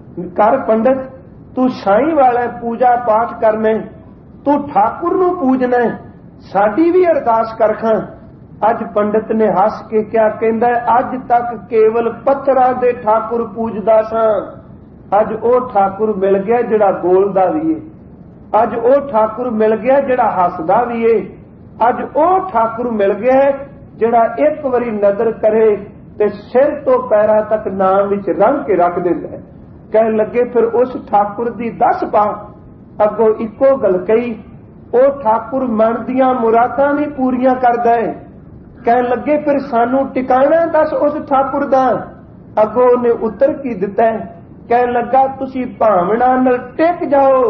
ਕਰ ਪੰਡਤ, ਤੂੰ ਸਾਈਂ ਵਾਲਾ ਪੂਜਾ ਪਾਠ ਕਰਨਾ, ਤੂੰ ਠਾਕੁਰ ਨੂੰ ਪੂਜਣਾ, ਸਾਡੀ ਵੀ ਅਰਦਾਸ ਕਰ ਖਾਂ। ਅੱਜ ਪੰਡਤ ਨੇ ਹੱਸ ਕੇ ਕਿਹਾ, ਕਹਿੰਦਾ ਅੱਜ ਤੱਕ ਕੇਵਲ ਪੱਥਰਾਂ ਦੇ ਠਾਕੁਰ ਪੂਜਦਾ ਸਾਂ, ਅੱਜ ਉਹ ਠਾਕੁਰ ਮਿਲ ਗਿਆ ਜਿਹੜਾ ਬੋਲਦਾ ਵੀ ਏ, ਅੱਜ ਉਹ ਠਾਕੁਰ ਮਿਲ ਗਿਆ ਜਿਹੜਾ ਹੱਸਦਾ ਵੀ ਏ, ਅੱਜ ਉਹ ਠਾਕੁਰ ਮਿਲ ਗਿਆ ਜਿਹੜਾ ਇੱਕ ਵਾਰੀ ਨਜ਼ਰ ਕਰੇ ਤੇ ਸਿਰ ਤੋਂ ਪੈਰਾਂ ਤੱਕ ਨਾਮ ਵਿੱਚ ਰੰਗ ਕੇ ਰੱਖ ਦਿੰਦਾ। ਕਹਿਣ ਲੱਗੇ ਫਿਰ ਉਸ ਠਾਕੁਰ ਦੀ ਦੱਸ ਪਾ। ਅੱਗੋਂ ਇੱਕੋ ਗੱਲ ਕਹੀ, ਉਹ ਠਾਕੁਰ ਮਨ ਦੀਆਂ ਮੁਰਾਦਾਂ ਵੀ ਪੂਰੀਆਂ ਕਰਦਾ ਹੈ। ਕਹਿਣ ਲੱਗੇ ਫਿਰ ਸਾਨੂੰ ਟਿਕਾਣਾ ਦੱਸ ਉਸ ਠਾਕੁਰ ਦਾ। ਅੱਗੋਂ ਉਹਨੇ ਉੱਤਰ ਕੀ ਦਿੱਤਾ? ਕਹਿਣ ਲੱਗਾ ਤੁਸੀਂ ਭਾਵਨਾ ਨਾਲ ਟਿਕ ਜਾਓ,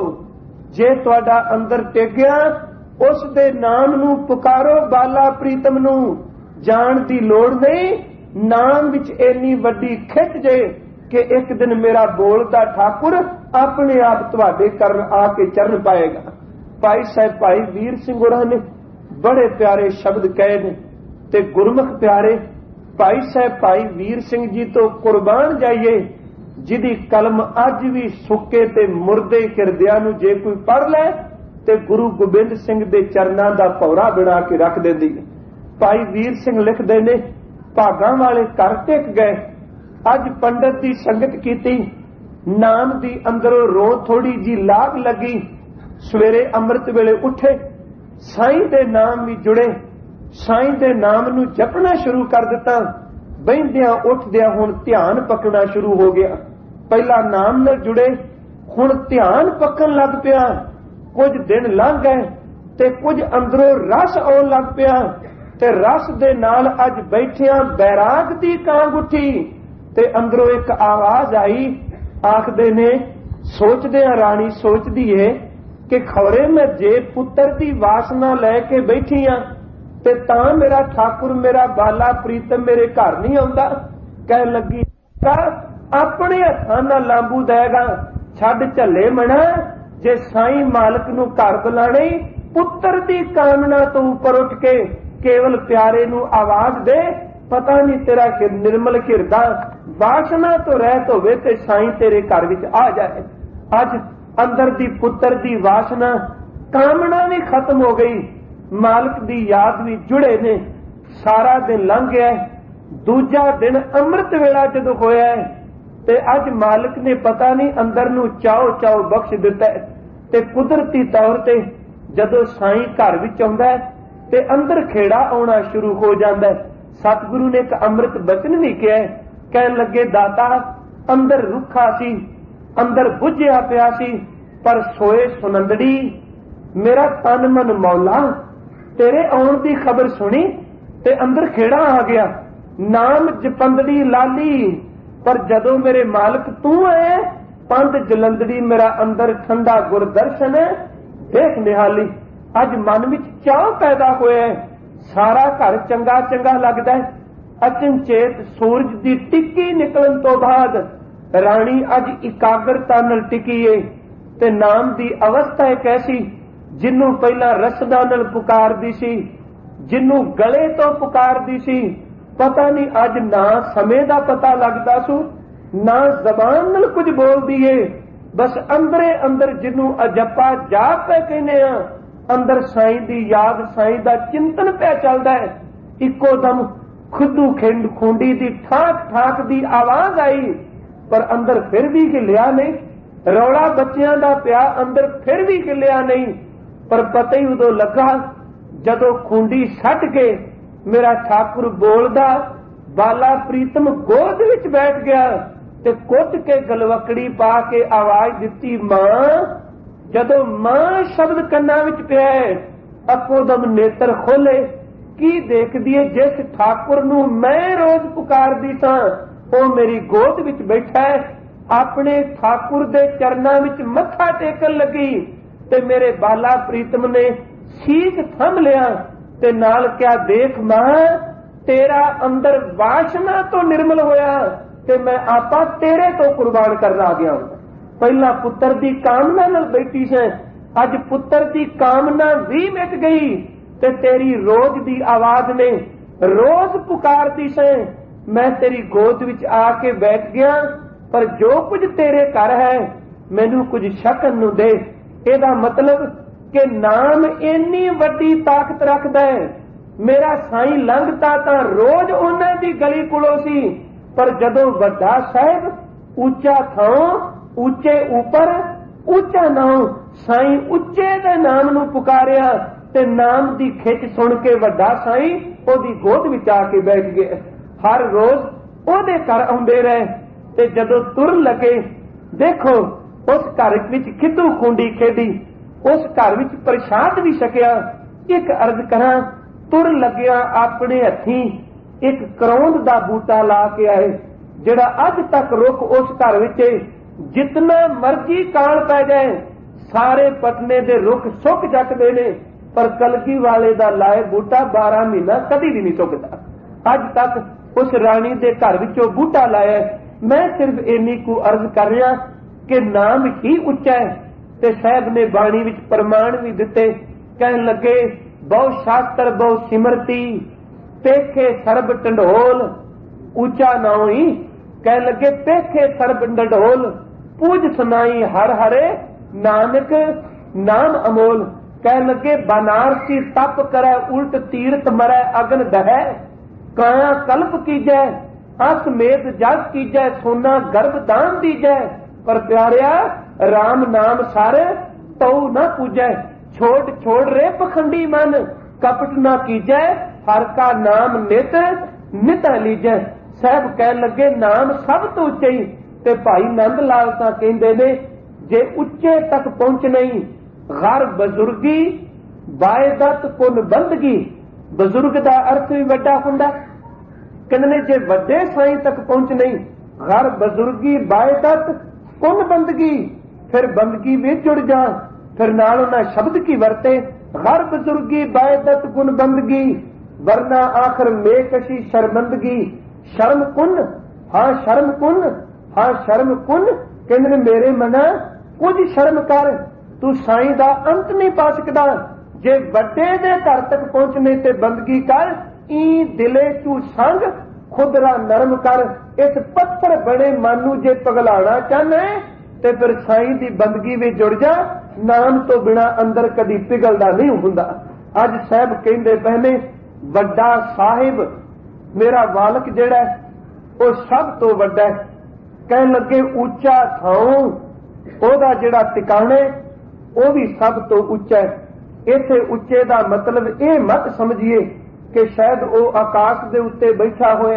ਜੇ ਤੁਹਾਡਾ ਅੰਦਰ ਟਿਕ ਗਿਆ ਉਸ ਦੇ ਨਾਮ ਨੂੰ ਪੁਕਾਰੋ, ਬਾਲਾ ਪ੍ਰੀਤਮ ਨੂੰ। ਜਾਣ ਦੀ ਲੋੜ ਨਹੀਂ, ਨਾਮ ਵਿੱਚ ਇੰਨੀ ਵੱਡੀ ਖਿੱਚ ਜੇ ਕਿ ਇੱਕ ਦਿਨ ਮੇਰਾ ਬੋਲਦਾ ਠਾਕੁਰ ਆਪਣੇ ਆਪ ਤੁਹਾਡੇ ਕਰਨ ਆ ਕੇ ਚਰਨ ਪਾਏਗਾ। ਭਾਈ ਸਾਹਿਬ ਭਾਈ ਵੀਰ ਸਿੰਘ ਹੋਰਾਂ ਨੇ ਬੜੇ ਪਿਆਰੇ ਸ਼ਬਦ ਕਹੇ ਨੇ ਤੇ ਗੁਰਮੁਖ ਪਿਆਰੇ ਭਾਈ ਸਾਹਿਬ ਭਾਈ ਵੀਰ ਸਿੰਘ ਜੀ ਤੋਂ ਕੁਰਬਾਨ ਜਾਈਏ, ਜਿਹਦੀ ਕਲਮ ਅੱਜ ਵੀ ਸੁੱਕੇ ਤੇ ਮੁਰਦੇ ਹਿਰਦਿਆਂ ਨੂੰ ਜੇ ਕੋਈ ਪੜ੍ਹ ਲੈ ਤੇ ਗੁਰੂ ਗੋਬਿੰਦ ਸਿੰਘ ਦੇ ਚਰਨਾਂ ਦਾ ਭੌਰਾ ਬਣਾ ਕੇ ਰੱਖ ਦਿੰਦੀ ਹੈ। भाई वीर सिंह लिखते ने, भागां वाले घर टिक गए, अज पंडित की संगत की, नाम दी अंदरों रो थोड़ी जी लाग लगी। सवेरे अमृत वेले उठे, साईं दे नाम भी जुड़े, साईं दे नाम नू जपना शुरू कर दिता। बहिंदियां उठदियां हुण ध्यान पकना शुरू हो गया। पहला नाम नाल जुड़े, हुण ध्यान पकन लग पिया। कुछ दिन लंघ गए ते कुछ अंदरों रस आउण लग पिया, ते रस दे नाल अज बैठिया बैराग दी कांग उठी, ते अंदरों एक आवाज आई। आखदे ने, सोचदे राणी सोचदी है कि खबरे मैं जे पुत्र दी वासना लैके बैठी हां ते तां मेरा ठाकुर मेरा बाला प्रीतम मेरे घर नहीं आउंदा। कह लगी, अपने हत्थां नाल लांबू देगा, छड्ड झल्ले मना। जे साईं मालक नू घर बुलाणे, पुत्र दी कामना तो उपर उठ के केवल प्यारे नू आवाज दे, पता नहीं तेरा निर्मल हिरदा वासना तो रहत होवे ते साईं तेरे घर विच आ जाए। अज अंदर दी पुत्र दी वासना कामना भी खत्म हो गई, मालक दी याद भी जुड़े ने। सारा दिन लंघ गया। दूजा दिन अमृत वेला जदों होया ते अज मालक ने पता नहीं अंदर नू चाओ चाओ बख्श दिता है। ते कुदरती तौर ते जदों साईं घर विच आउंदा है ते अंदर खेड़ा आउणा शुरू हो जांदा है। सतगुरु ने एक अमृत बचन भी किया है, कहन लगे, दाता अंदर रुखा सी, अंदर बुझिया पिया सी, पर सोए सुनंदड़ी मेरा तन मन मौला, तेरे आउण दी खबर सुनी ते अंदर खेड़ा आ गया। नाम जपंदड़ी लाली, पर जदों मेरे मालक तू आए, पंध जलंदड़ी मेरा अंदर ठंडा गुरदर्शन देख निहाली। अज मन विच चाह पैदा होया, सारा घर चंगा चंगा लगदा है। अचनचेत सूरज दी टिक्की निकलन तो बाद राणी अज इकाग्रता नाल टिकी है ते नाम दी अवस्था एक ऐसी जिन्नू पहला रसदा नाल पुकारदी सी, जिन्नू गले तो पुकारदी सी, पता नहीं अज ना समय दा पता लगदा सू, ना जबान नाल कुछ बोलदी है। बस अंदरे अंदर जिन्नू अजप्पा जाप पे कहने आ, अंदर साईं दी याद साईं दा चिंतन पे चलदा है। इको दम खुदू खिंड खूंडी दी ठाक ठाक दी आवाज आई, पर अंदर फिर भी हिलिया नहीं। रौला बच्चियां दा पिया, अंदर फिर भी हिलिया नहीं। पर पता ही उदों लगा जदों खूंडी छड्ड के मेरा ठाकुर बोलदा, बाला प्रीतम गोद विच बैठ गया ते कुट के गलवकड़ी पा के आवाज दिती, मां। जदों मां शब्द कन्ना विच पिया, अकोदम नेत्र खोले, की देखदी है, जिस ठाकुर नू मैं रोज पुकारदी सां ओ मेरी गोद विच बैठा है। अपने ठाकुर दे चरनां विच मत्था टेकन लगी ते मेरे बाला प्रीतम ने सीख थम लिया ते नाल क्या, देख मां, तेरा अंदर वासना तो निर्मल होया ते मैं आपा तेरे तो कुर्बान करना आ गया। पहला पुत्र दी कामना नाल बैठी से, अज पुत्र दी कामना भी मिट गई ते तेरी रोज दी आवाज ने रोज पुकारती से, मैं तेरी गोद विच आके बैठ गया। पर जो कुछ तेरे घर है मैनू कुछ शकन नू दे। एदा मतलब कि नाम इन्नी वड्डी ताकत रखदा है। मेरा साईं लंघता तां रोज उन्हां दी गली कोलों सी, पर जदों वड्डा साहिब ऊंचा थां, ऊंचे ऊपर ऊंचा नाम, साईं उच्चे दे नाम नू पुकारिया ते नाम दी खिच सुन के वड्डा साईं ओदी गोद विच आके बैठ गए। हर रोज ओदे घर आउंदे रहे ते जदों तुर लगे, देखो उस घर विच खिद्दू खूंडी खेडी, उस घर विच प्रसाद भी छकिया। एक अर्ज करा, तुर लगिया अपने हथी एक करौंद दा बूटा ला के आए, जिहड़ा अज तक रुख उस घर विच जितना मर्जी काल पै जाए सारे पटने दे रुख सुक जटदे ने, पर कलगी वाले दा लाए बूटा बारह महीना कदी भी नहीं सुकदा। अज तक उस राणी दे घर विचों बूटा लाया। मैं सिर्फ इन्नी को अर्ज कर रहा कि नाम ही उच्चा है। ते साहब ने बाणी विच प्रमाण भी दिते, कहन लगे, बहु शास्त्र बहु सिमरती, पेखे सरब टंडोल, ऊंचा नाम ही। कहन लगे, पेखे सरब टंडोल, पूज सुनाई हर हरे, नानक नाम अमोल। कह लगे बनारसी तप करे उल्ट तीर्थ मरै अगन दहै काया कल्प कीजै अस मेद जग कीजै सोना गर्भ दान दीजै पर प्यारिया राम नाम सारे तऊ न पूजै छोड़ छोड़ रे पखंडी मन कपट न कीजै हर का नाम नित नित लीजै। साहब कह लगे नाम सब तो उच्चे ही ते भाई नंद लाल तां कहंदे ने जे उच्चे तक पहुंच नहीं घर बजुर्गी बायदत कुल बंदगी। बजुर्ग का अर्थ भी वड्डा हुंदा कहंदे ने जे वड्डे साईं तक पहुंच नहीं घर बजुर्गी बायदत कुल बंदगी फिर बंदगी में जुड़ जा। फिर नाल उन्हां शब्द की वरते घर बजुर्गी बायदत गुण बंदगी वरना आखिर मेकशी शर्मंदगी। शर्म कुन हाँ शर्म कुन हाँ शर्म कुन कहंदे मेरे मना कुछ शर्म कर तू साईं दा अंत नहीं पा सकदा। जे वड्डे दे घर तक पहुंचने ते बंदगी कर ई दिले तू संग खुदरा नरम कर। इस पत्थर बने मानू जे पगलाना चाहना है ते फिर साईं दी बंदगी में जुड़ जा। नाम तो बिना अंदर कदी पिघलदा नहीं हुंदा। अज साहब कहंदे पहने वड्डा साहिब मेरा वालक जेड़ा वो सब तो वड्डा है। कह लगे ऊंचा थां ओदा जेड़ा टिकाणे वो भी सब तो उच्चा है। इथे उच्चे दा मतलब ये मत समझिए कि शायद वो आकाश दे उत्ते बैठा होया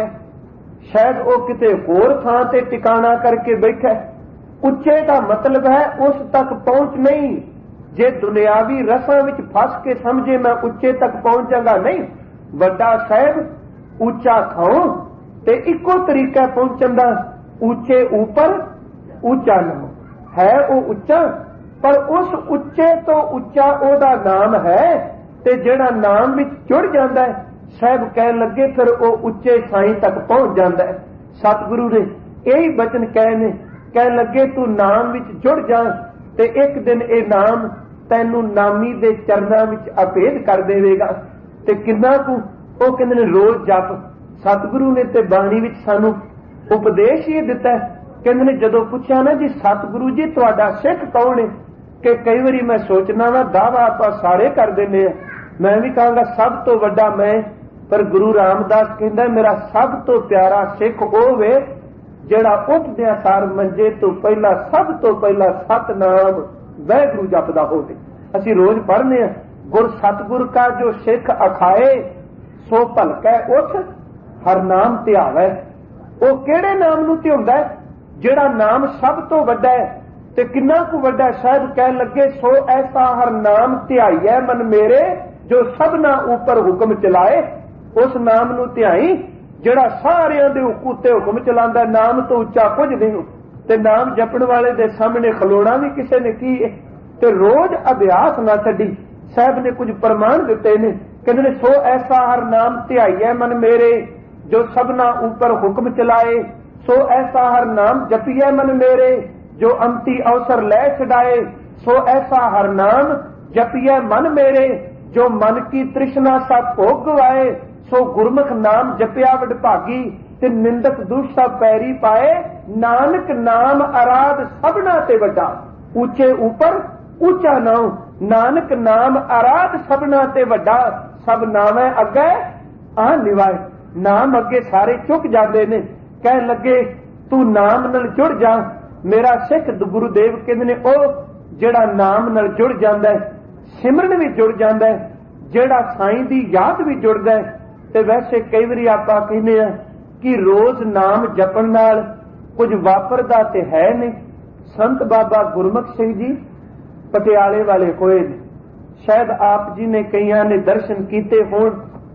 शायद वो किते होर थां ते टिकाणा करके बैठा है। उच्चे का मतलब है उस तक पहुंच नहीं। जे दुनियावी रसां विच फस के समझे मैं उच्चे तक पहुंचांगा नहीं। वड्डा साहब ऊंचा थां ते इको तरीका पहुंचण दा ऊंचे ऊपर ऊंचा न है वो उच्चा पर उस उच्चे तो उच्चा ओदा नाम है ते जेड़ा नाम विच जुड़ जांदा है साहब कह लगे फिर वो उच्चे साईं तक पहुंच जांदा है। सतगुरु ने यही बचन कहे ने कह लगे तू नाम विच जुड़ जा ते एक दिन ये नाम तैनू नामी दे चरनां विच अभेद कर देवेगा। ते किन्ना कु वो कहंदे ने रोज जप। सतगुरु ने ते बाणी विच सानू उपदेश ही दिता है। कहंदे ने जदों पुछया ना जी सतगुरु जी तुहाडा सिख कौन है कि कई बारी मैं सोचना वा दावा आपां सारे कर देने आ मैं भी कहांगा सब तो वड्डा मैं पर गुरु रामदास कहंदा मेरा सब तो प्यारा सिख ओ वे जेड़ा उठदिया सार मंजे तो पहला सब तो पहला सतनाम वाहिगुरू जपदा होवे। असीं रोज पढ़ने आ गुर सतगुर का जो सिख अखाए सो भलकै उठ हर नाम ध्यावै। वो किहड़े नाम नूं ध्याउंदा है जेड़ा नाम सब तो वड्डा है ते किन्ना कु वड्डा। शायद कह लगे सो ऐसा हर नाम ध्याईऐ मन मेरे जो सबना ऊपर हुक्म चलाए। उस नाम नूं ध्याई जेड़ा सारियां दे उत्ते हुक्म चलांदा। नाम तो उच्चा कुछ नहीं ते नाम जपण वाले दे सामने खलोना भी किसी ने की है ते रोज अभ्यास ना छड्डी। साहब ने कुछ प्रमाण दिते ने कहंदे ने सो ऐसा हर नाम ध्याईऐ मन मेरे जो सबना ऊपर हुक्म चलाए। सो ऐसा हर नाम जपिए मन मेरे जो अंती अवसर लै छड़ाए। सो ऐसा हर नाम जपिए मन मेरे जो मन की तृष्णा सब भोग गवाए। सो गुरमुख नाम जपिया वडभागी ते निंदक दुष्ट पैरी पाए। नानक नाम आराध सबना ते वड्डा। ऊंचे ऊपर ऊंचा नाम नानक नाम आराध सबना ते वड्डा। सब नामे अगे आ निवाए। नाम अगे सारे चुक जाते ने। कह लगे तू नाम नाल जुड़ जा। मेरा सिख गुरुदेव कहंदे ने ओ जेड़ा नाम नाल जुड़ जांदा है सिमरन भी जुड़ जांदा है जेड़ा साईं दी याद भी जुड़दा है। ते वैसे कई बारी आपां कहने आ कि रोज नाम जपण नाल कुछ वापरदा ते है नहीं। संत बाबा गुरमुख सिंह जी पटियाले वाले होए ने शायद आप जी ने कईयां ने दर्शन कीते होण।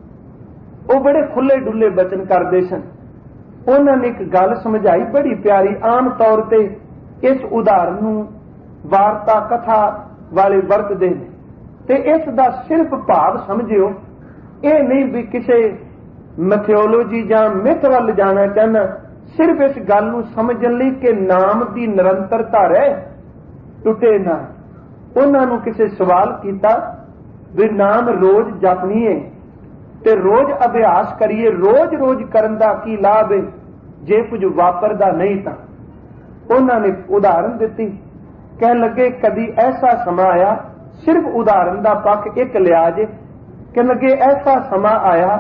वो बड़े खुले डुले बचन करते सन। उन्होंने एक गल समझाई बड़ी प्यारी। आम तौर पे इस उदाहरण नूं वार्ता कथा वाले वरतदे ने ते इस दा सिर्फ भाव समझियो। ये नहीं भी किसी मैथियोलॉजी जां मिथ वल जाना चाहना। सिर्फ इस गल नूं समझण लई कि नाम की निरंतरता रहे टुटे ना। उन्होंने किसी सवाल किया भी नाम रोज जपनी है ते रोज अभ्यास करिए रोज रोज करन दा की लाभ है जे कुछ वापरदा नहीं तां। उन्होंने उदाहरण दी। कह लगे कदी ऐसा समा आया सिर्फ उदाहरण का पक्ष एक लिया जे कि लगे ऐसा समा आया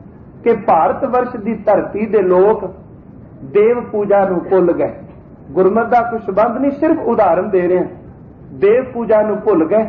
कि भारत वर्ष की धरती के लोग देव पूजा नूं भुल गए। गुरमत का कोई संबंध नहीं, सिर्फ उदाहरण दे रहे हैं। देव पूजा नूं भुल गए।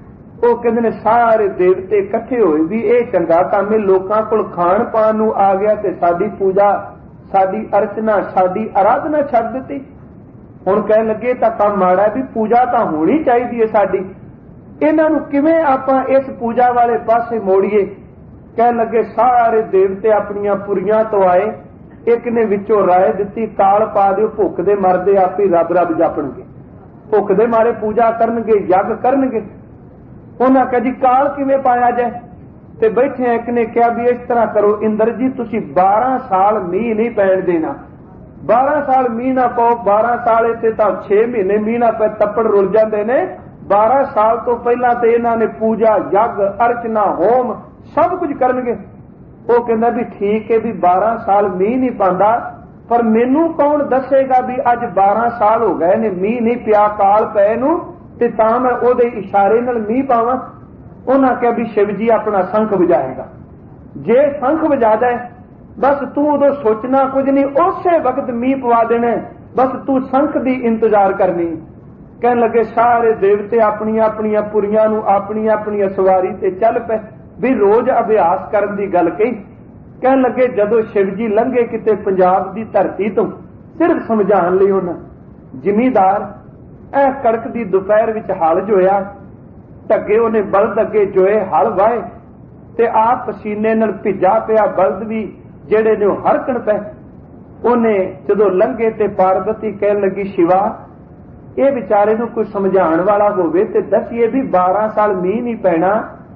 वो कहते ने सारे देवते इकट्ठे होए भी ये चंगा काम है, लोकां कोल खाण पान नूं आ गया ते साडी पूजा साडी अर्चना साडी आराधना छड्ड दित्ती। हुण कहण लगे तां काम माड़ा भी पूजा तां होनी चाहिदी है साडी, इन्हां नूं किवें आपां इस पूजा वाले पासे मोड़ीए। कहण लगे सारे देवते अपनियां पुरियां तो आए, एक ने विचों राय दित्ती काल पा दिओ, भुख दे मरदे आपे रब रब जापणगे, भुख दे मारे पूजा करनगे यज्ञ करनगे। उन्हां कहा जी काल किवें पाया जाए ते बैठे एक ने कहा भी इस तरह करो इंद्र जी तुसीं बारह साल मीह नहीं पैण देना, बारह साल मीह ना पाओ, बारह साल इत्थे तां छे महीने मीह ना पै तप्पड़ रुल जांदे ने, बारह साल तो पहला तो इन्हां ने पूजा यज्ञ अर्चना होम सब कुछ करनगे। वो कहंदा भी ठीक है भी बारह साल मीह नहीं पांदा, पर मैनू कौन दसेगा भी अज बारह साल हो गए ने मीह नहीं पिया काल पै नूं ते तां मैं ओदे इशारे नाल मीह पावां। उन्हां कहा भी शिव जी अपना शंख वजाएगा, जे शंख वजा जाए बस तू उदों सोचना कुछ नहीं, उसे वक्त मीह पवा देना, बस तू शंख दी इंतजार करनी। कहन लगे सारे देवते अपनी अपनी पुरियां नूं अपनी अपनी सवारी ते चल पे भी रोज अभ्यास करन दी गल कही। कहन लगे जदों शिव जी लंघे किते पंजाब दी धरती तो सिर्फ समझाण लई उन्हां जिमीदार ऐ कड़क दी दोपहर विच हल जोया, ढगे उहने बलद अगे जोए हल वाहे ते आप पसीने नाल भिजा पिया बलद भी जेड़े ने हरकण पे। उहने जदों लंघे ते पार्वती कहन लगी शिवा ये विचारे नूं कोई समझाण वाला होवे ते दसीए भी बारह साल मीह नहीं पैना,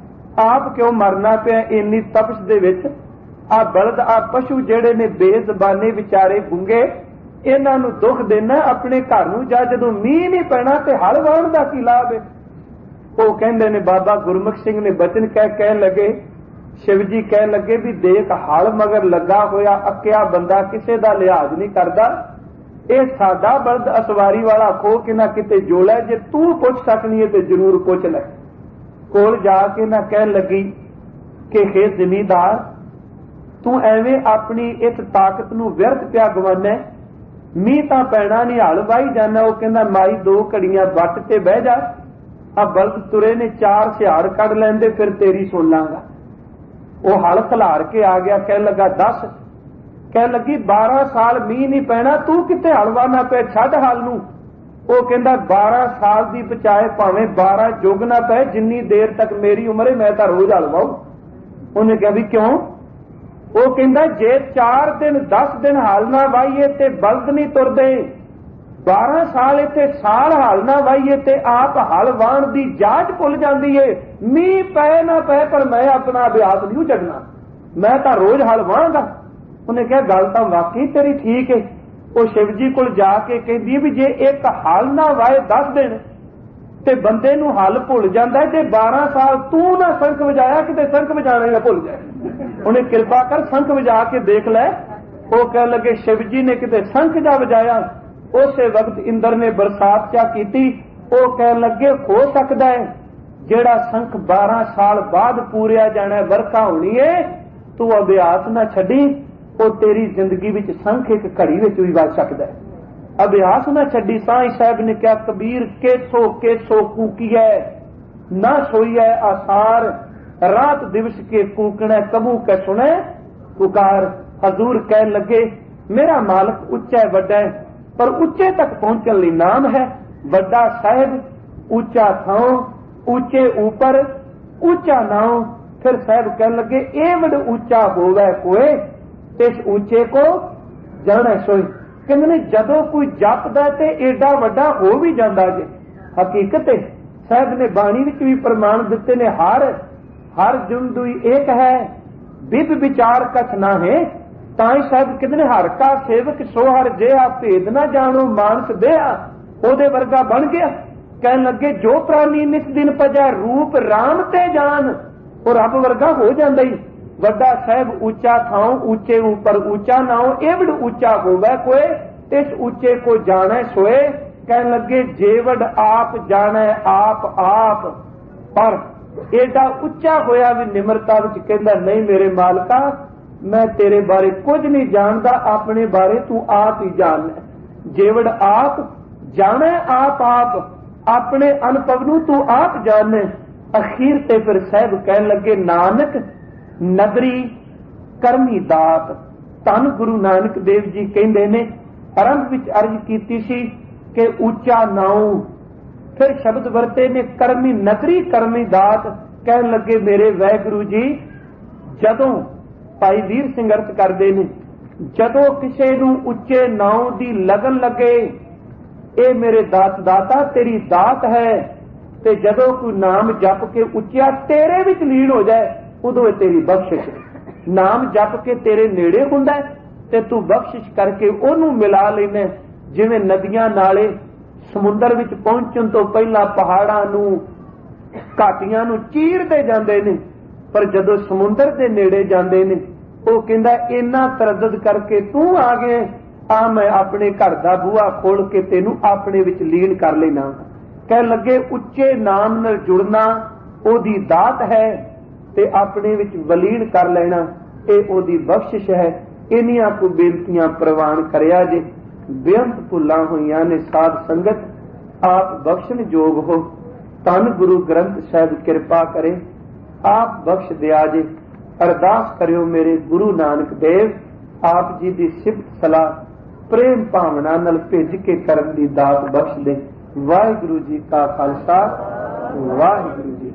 आप क्यों मरना पिया इन्नी तपश दे विच। आ बलद आ पशु जेड़े ने बेज़बाने विचारे गुंगे इन्हां नूं दुख देना, अपने घर नूं जा जदों मीह नहीं पैना ते हल वाहण दा की लाभ है। वो कहंदे ने बाबा गुरमुख सिंह ने बचन कह कहन लगे शिव जी कहन लगे भी देख हल मगर लगा होया अक्या बंदा किसे दा लिहाज नहीं करदा, ये साडा बलद असवारी वाला खो के ना किते जोला, जे तू पुछ सकनी है तो जरूर पुछ ले। कोल जाके ना कहन लगी कि हे जिमीदार तू एवें अपनी इस ताकत नूं व्यर्थ पिया गवाना, मीह तां पैना नहीं हल वाही जाना। वो कहंदा माई दो घड़ियां वट ते बह जा, आ बलद तुरे ने चार सिहाड़ कढ लैंदे फिर तेरी सुन लांगा। वो हल खलार के आ गया, कहन लगा दस, कहन लगी बारह साल मीह नहीं पैना तू किते हल वाहना पे छड्ड हल नूं। वो कहंदा बारह साल दी बचाए भावें बारह जुग ना पै, जिन्नी देर तक मेरी उम्र है मैं तां रोज हल वाहूं। उन्हें कहा भी क्यों? वो कहंदा जे चार दिन दस दिन हल ना वाहीए ते बलद नहीं तुरदे, बारह साल इत्थे साल हल ना वाहीए ते आप हल वाहण दी जाच भुल जांदी है। मीह पै ना पै पर मैं अपना अभ्यास नहीं छड्डना, मैं तां रोज हल वाहांगा। उन्हें कहा गल तां वाकई तेरी ठीक है। वो शिव जी कोल जाके कहंदी भी जे एक हल ना वाहे दस दिन ते बंदे नूं हल भुल जांदा, जे बारह साल तू ना शंख वजाया किते शंख वजाना ना भुल जाए। उन्हें कृपा कर शंख वजा के देख लै। वो कह लगे शिव जी ने किते शंख जा वजाया, उसे वक्त इंद्र ने बरसात चा कीती। वो कह लगे हो सकता है जेड़ा शंख बारह साल बाद पूरिया जाना वर्खा होनी है, तू अभ्यास ना छड्डी, वो तेरी जिंदगी विच शंख एक घड़ी विच भी वज सकदा है। अभ्यास ना छड्डी। साईं साहब ने क्या कबीर केसो केसो कूकिया ना सोईया आसार, रात दिवस के कूकने कबू के सुने पुकार। हजूर कह लगे मेरा मालक उच्चा है वड्डा है, पर उच्चे तक पहुंचने लिए नाम है वड्डा साहिब, ऊंचा थाओ ऊंचे ऊपर ऊंचा नाओ। फिर साहब कह लगे एवड ऊंचा होवे कोई, इस ऊंचे को जाने सोई। कहने जदों कोई जपदा ते एडा वड्डा हो भी जांदा जे। हकीकत है साहब ने बाणी विच भी प्रमाण दिते ने, हर हर जुंदुई एक है विद विचार कछ ना है। ताई साहब कहते हर का सेवक सो हर जेहा भेद ना जानो मानस देहा, ओदे वर्गा बन गया। कहन लगे जो प्राणी नित दिन भजा रूप राम ते जान, और रब वर्गा हो जांदा ही। वड्डा साहब ऊंचा थाओ ऊंचे ऊपर ऊंचा नाओ, एवड ऊंचा होवे कोई, इस ऊंचे को जाने सोए। कहन लगे जेवड आप जाने आप आप, पर एडा उच्चा होया भी निमरता विच कहंदा नहीं मेरे मालका मैं तेरे बारे कुछ नहीं जानता, अपने बारे तू आप ही जानना। जेवड़ आप जाने आप आप अपने अनुभव नूं तू आप जानने। अखीर ते फिर साहब कहन लगे नानक नदरी करमी दात। धन गुरु नानक देव जी कहंदे ने आरंभ विच अर्ज कीती सी कि ऊंचा नाऊ, फिर शब्द वरते ने करमी नदरी करमी दात। कहन लगे मेरे वाहिगुरू जी जदों भाई वीर सिंह अर्थ करते हैं जदों किसी नूं उच्चे नाउं दी लगन लगे ये मेरे दात दाता तेरी दात है, ते जदों कोई नाम जप के उच्चिया तेरे विच लीन हो जाए उदों ये तेरी बख्शिश। नाम जप के तेरे नेड़े हुंदा है ते तू बख्शिश करके ओनू मिला लेना। जिवें नदियां नाले समुंदर विच पहुंचण तो पहला पहाड़ां नूं घाटियां नूं चीरदे जांदे ने, पर जदों समुंदर दे नेड़े जांदे ने ਉਹ ਕਹਿੰਦਾ ਇੰਨਾ ਤਰਦਦ ਕਰਕੇ ਤੂੰ ਆ ਗਏ ਆ मैं अपने घर का बूहा खोल के तेनू अपने विच लीन कर लेना। कह लगे उच्चे नाम नाल जुड़ना ओदी दात है ते अपने विच वलीन कर लेना ये ओदी बख्शिश है। इन्नियां को बेनतियां प्रवान करिया जे बेअंत भुलां होईयां ने साध संगत आप बख्शण जोग हो। धन गुरु ग्रंथ साहिब कृपा करे आप बख्श दिया जे। अरदास करियो मेरे गुरु नानक देव आप जी दी सिफत सलाह प्रेम भावना नाल भेज के करन दी दात बख्श दे। वाहिगुरू जी का खालसा वाहिगुरू जी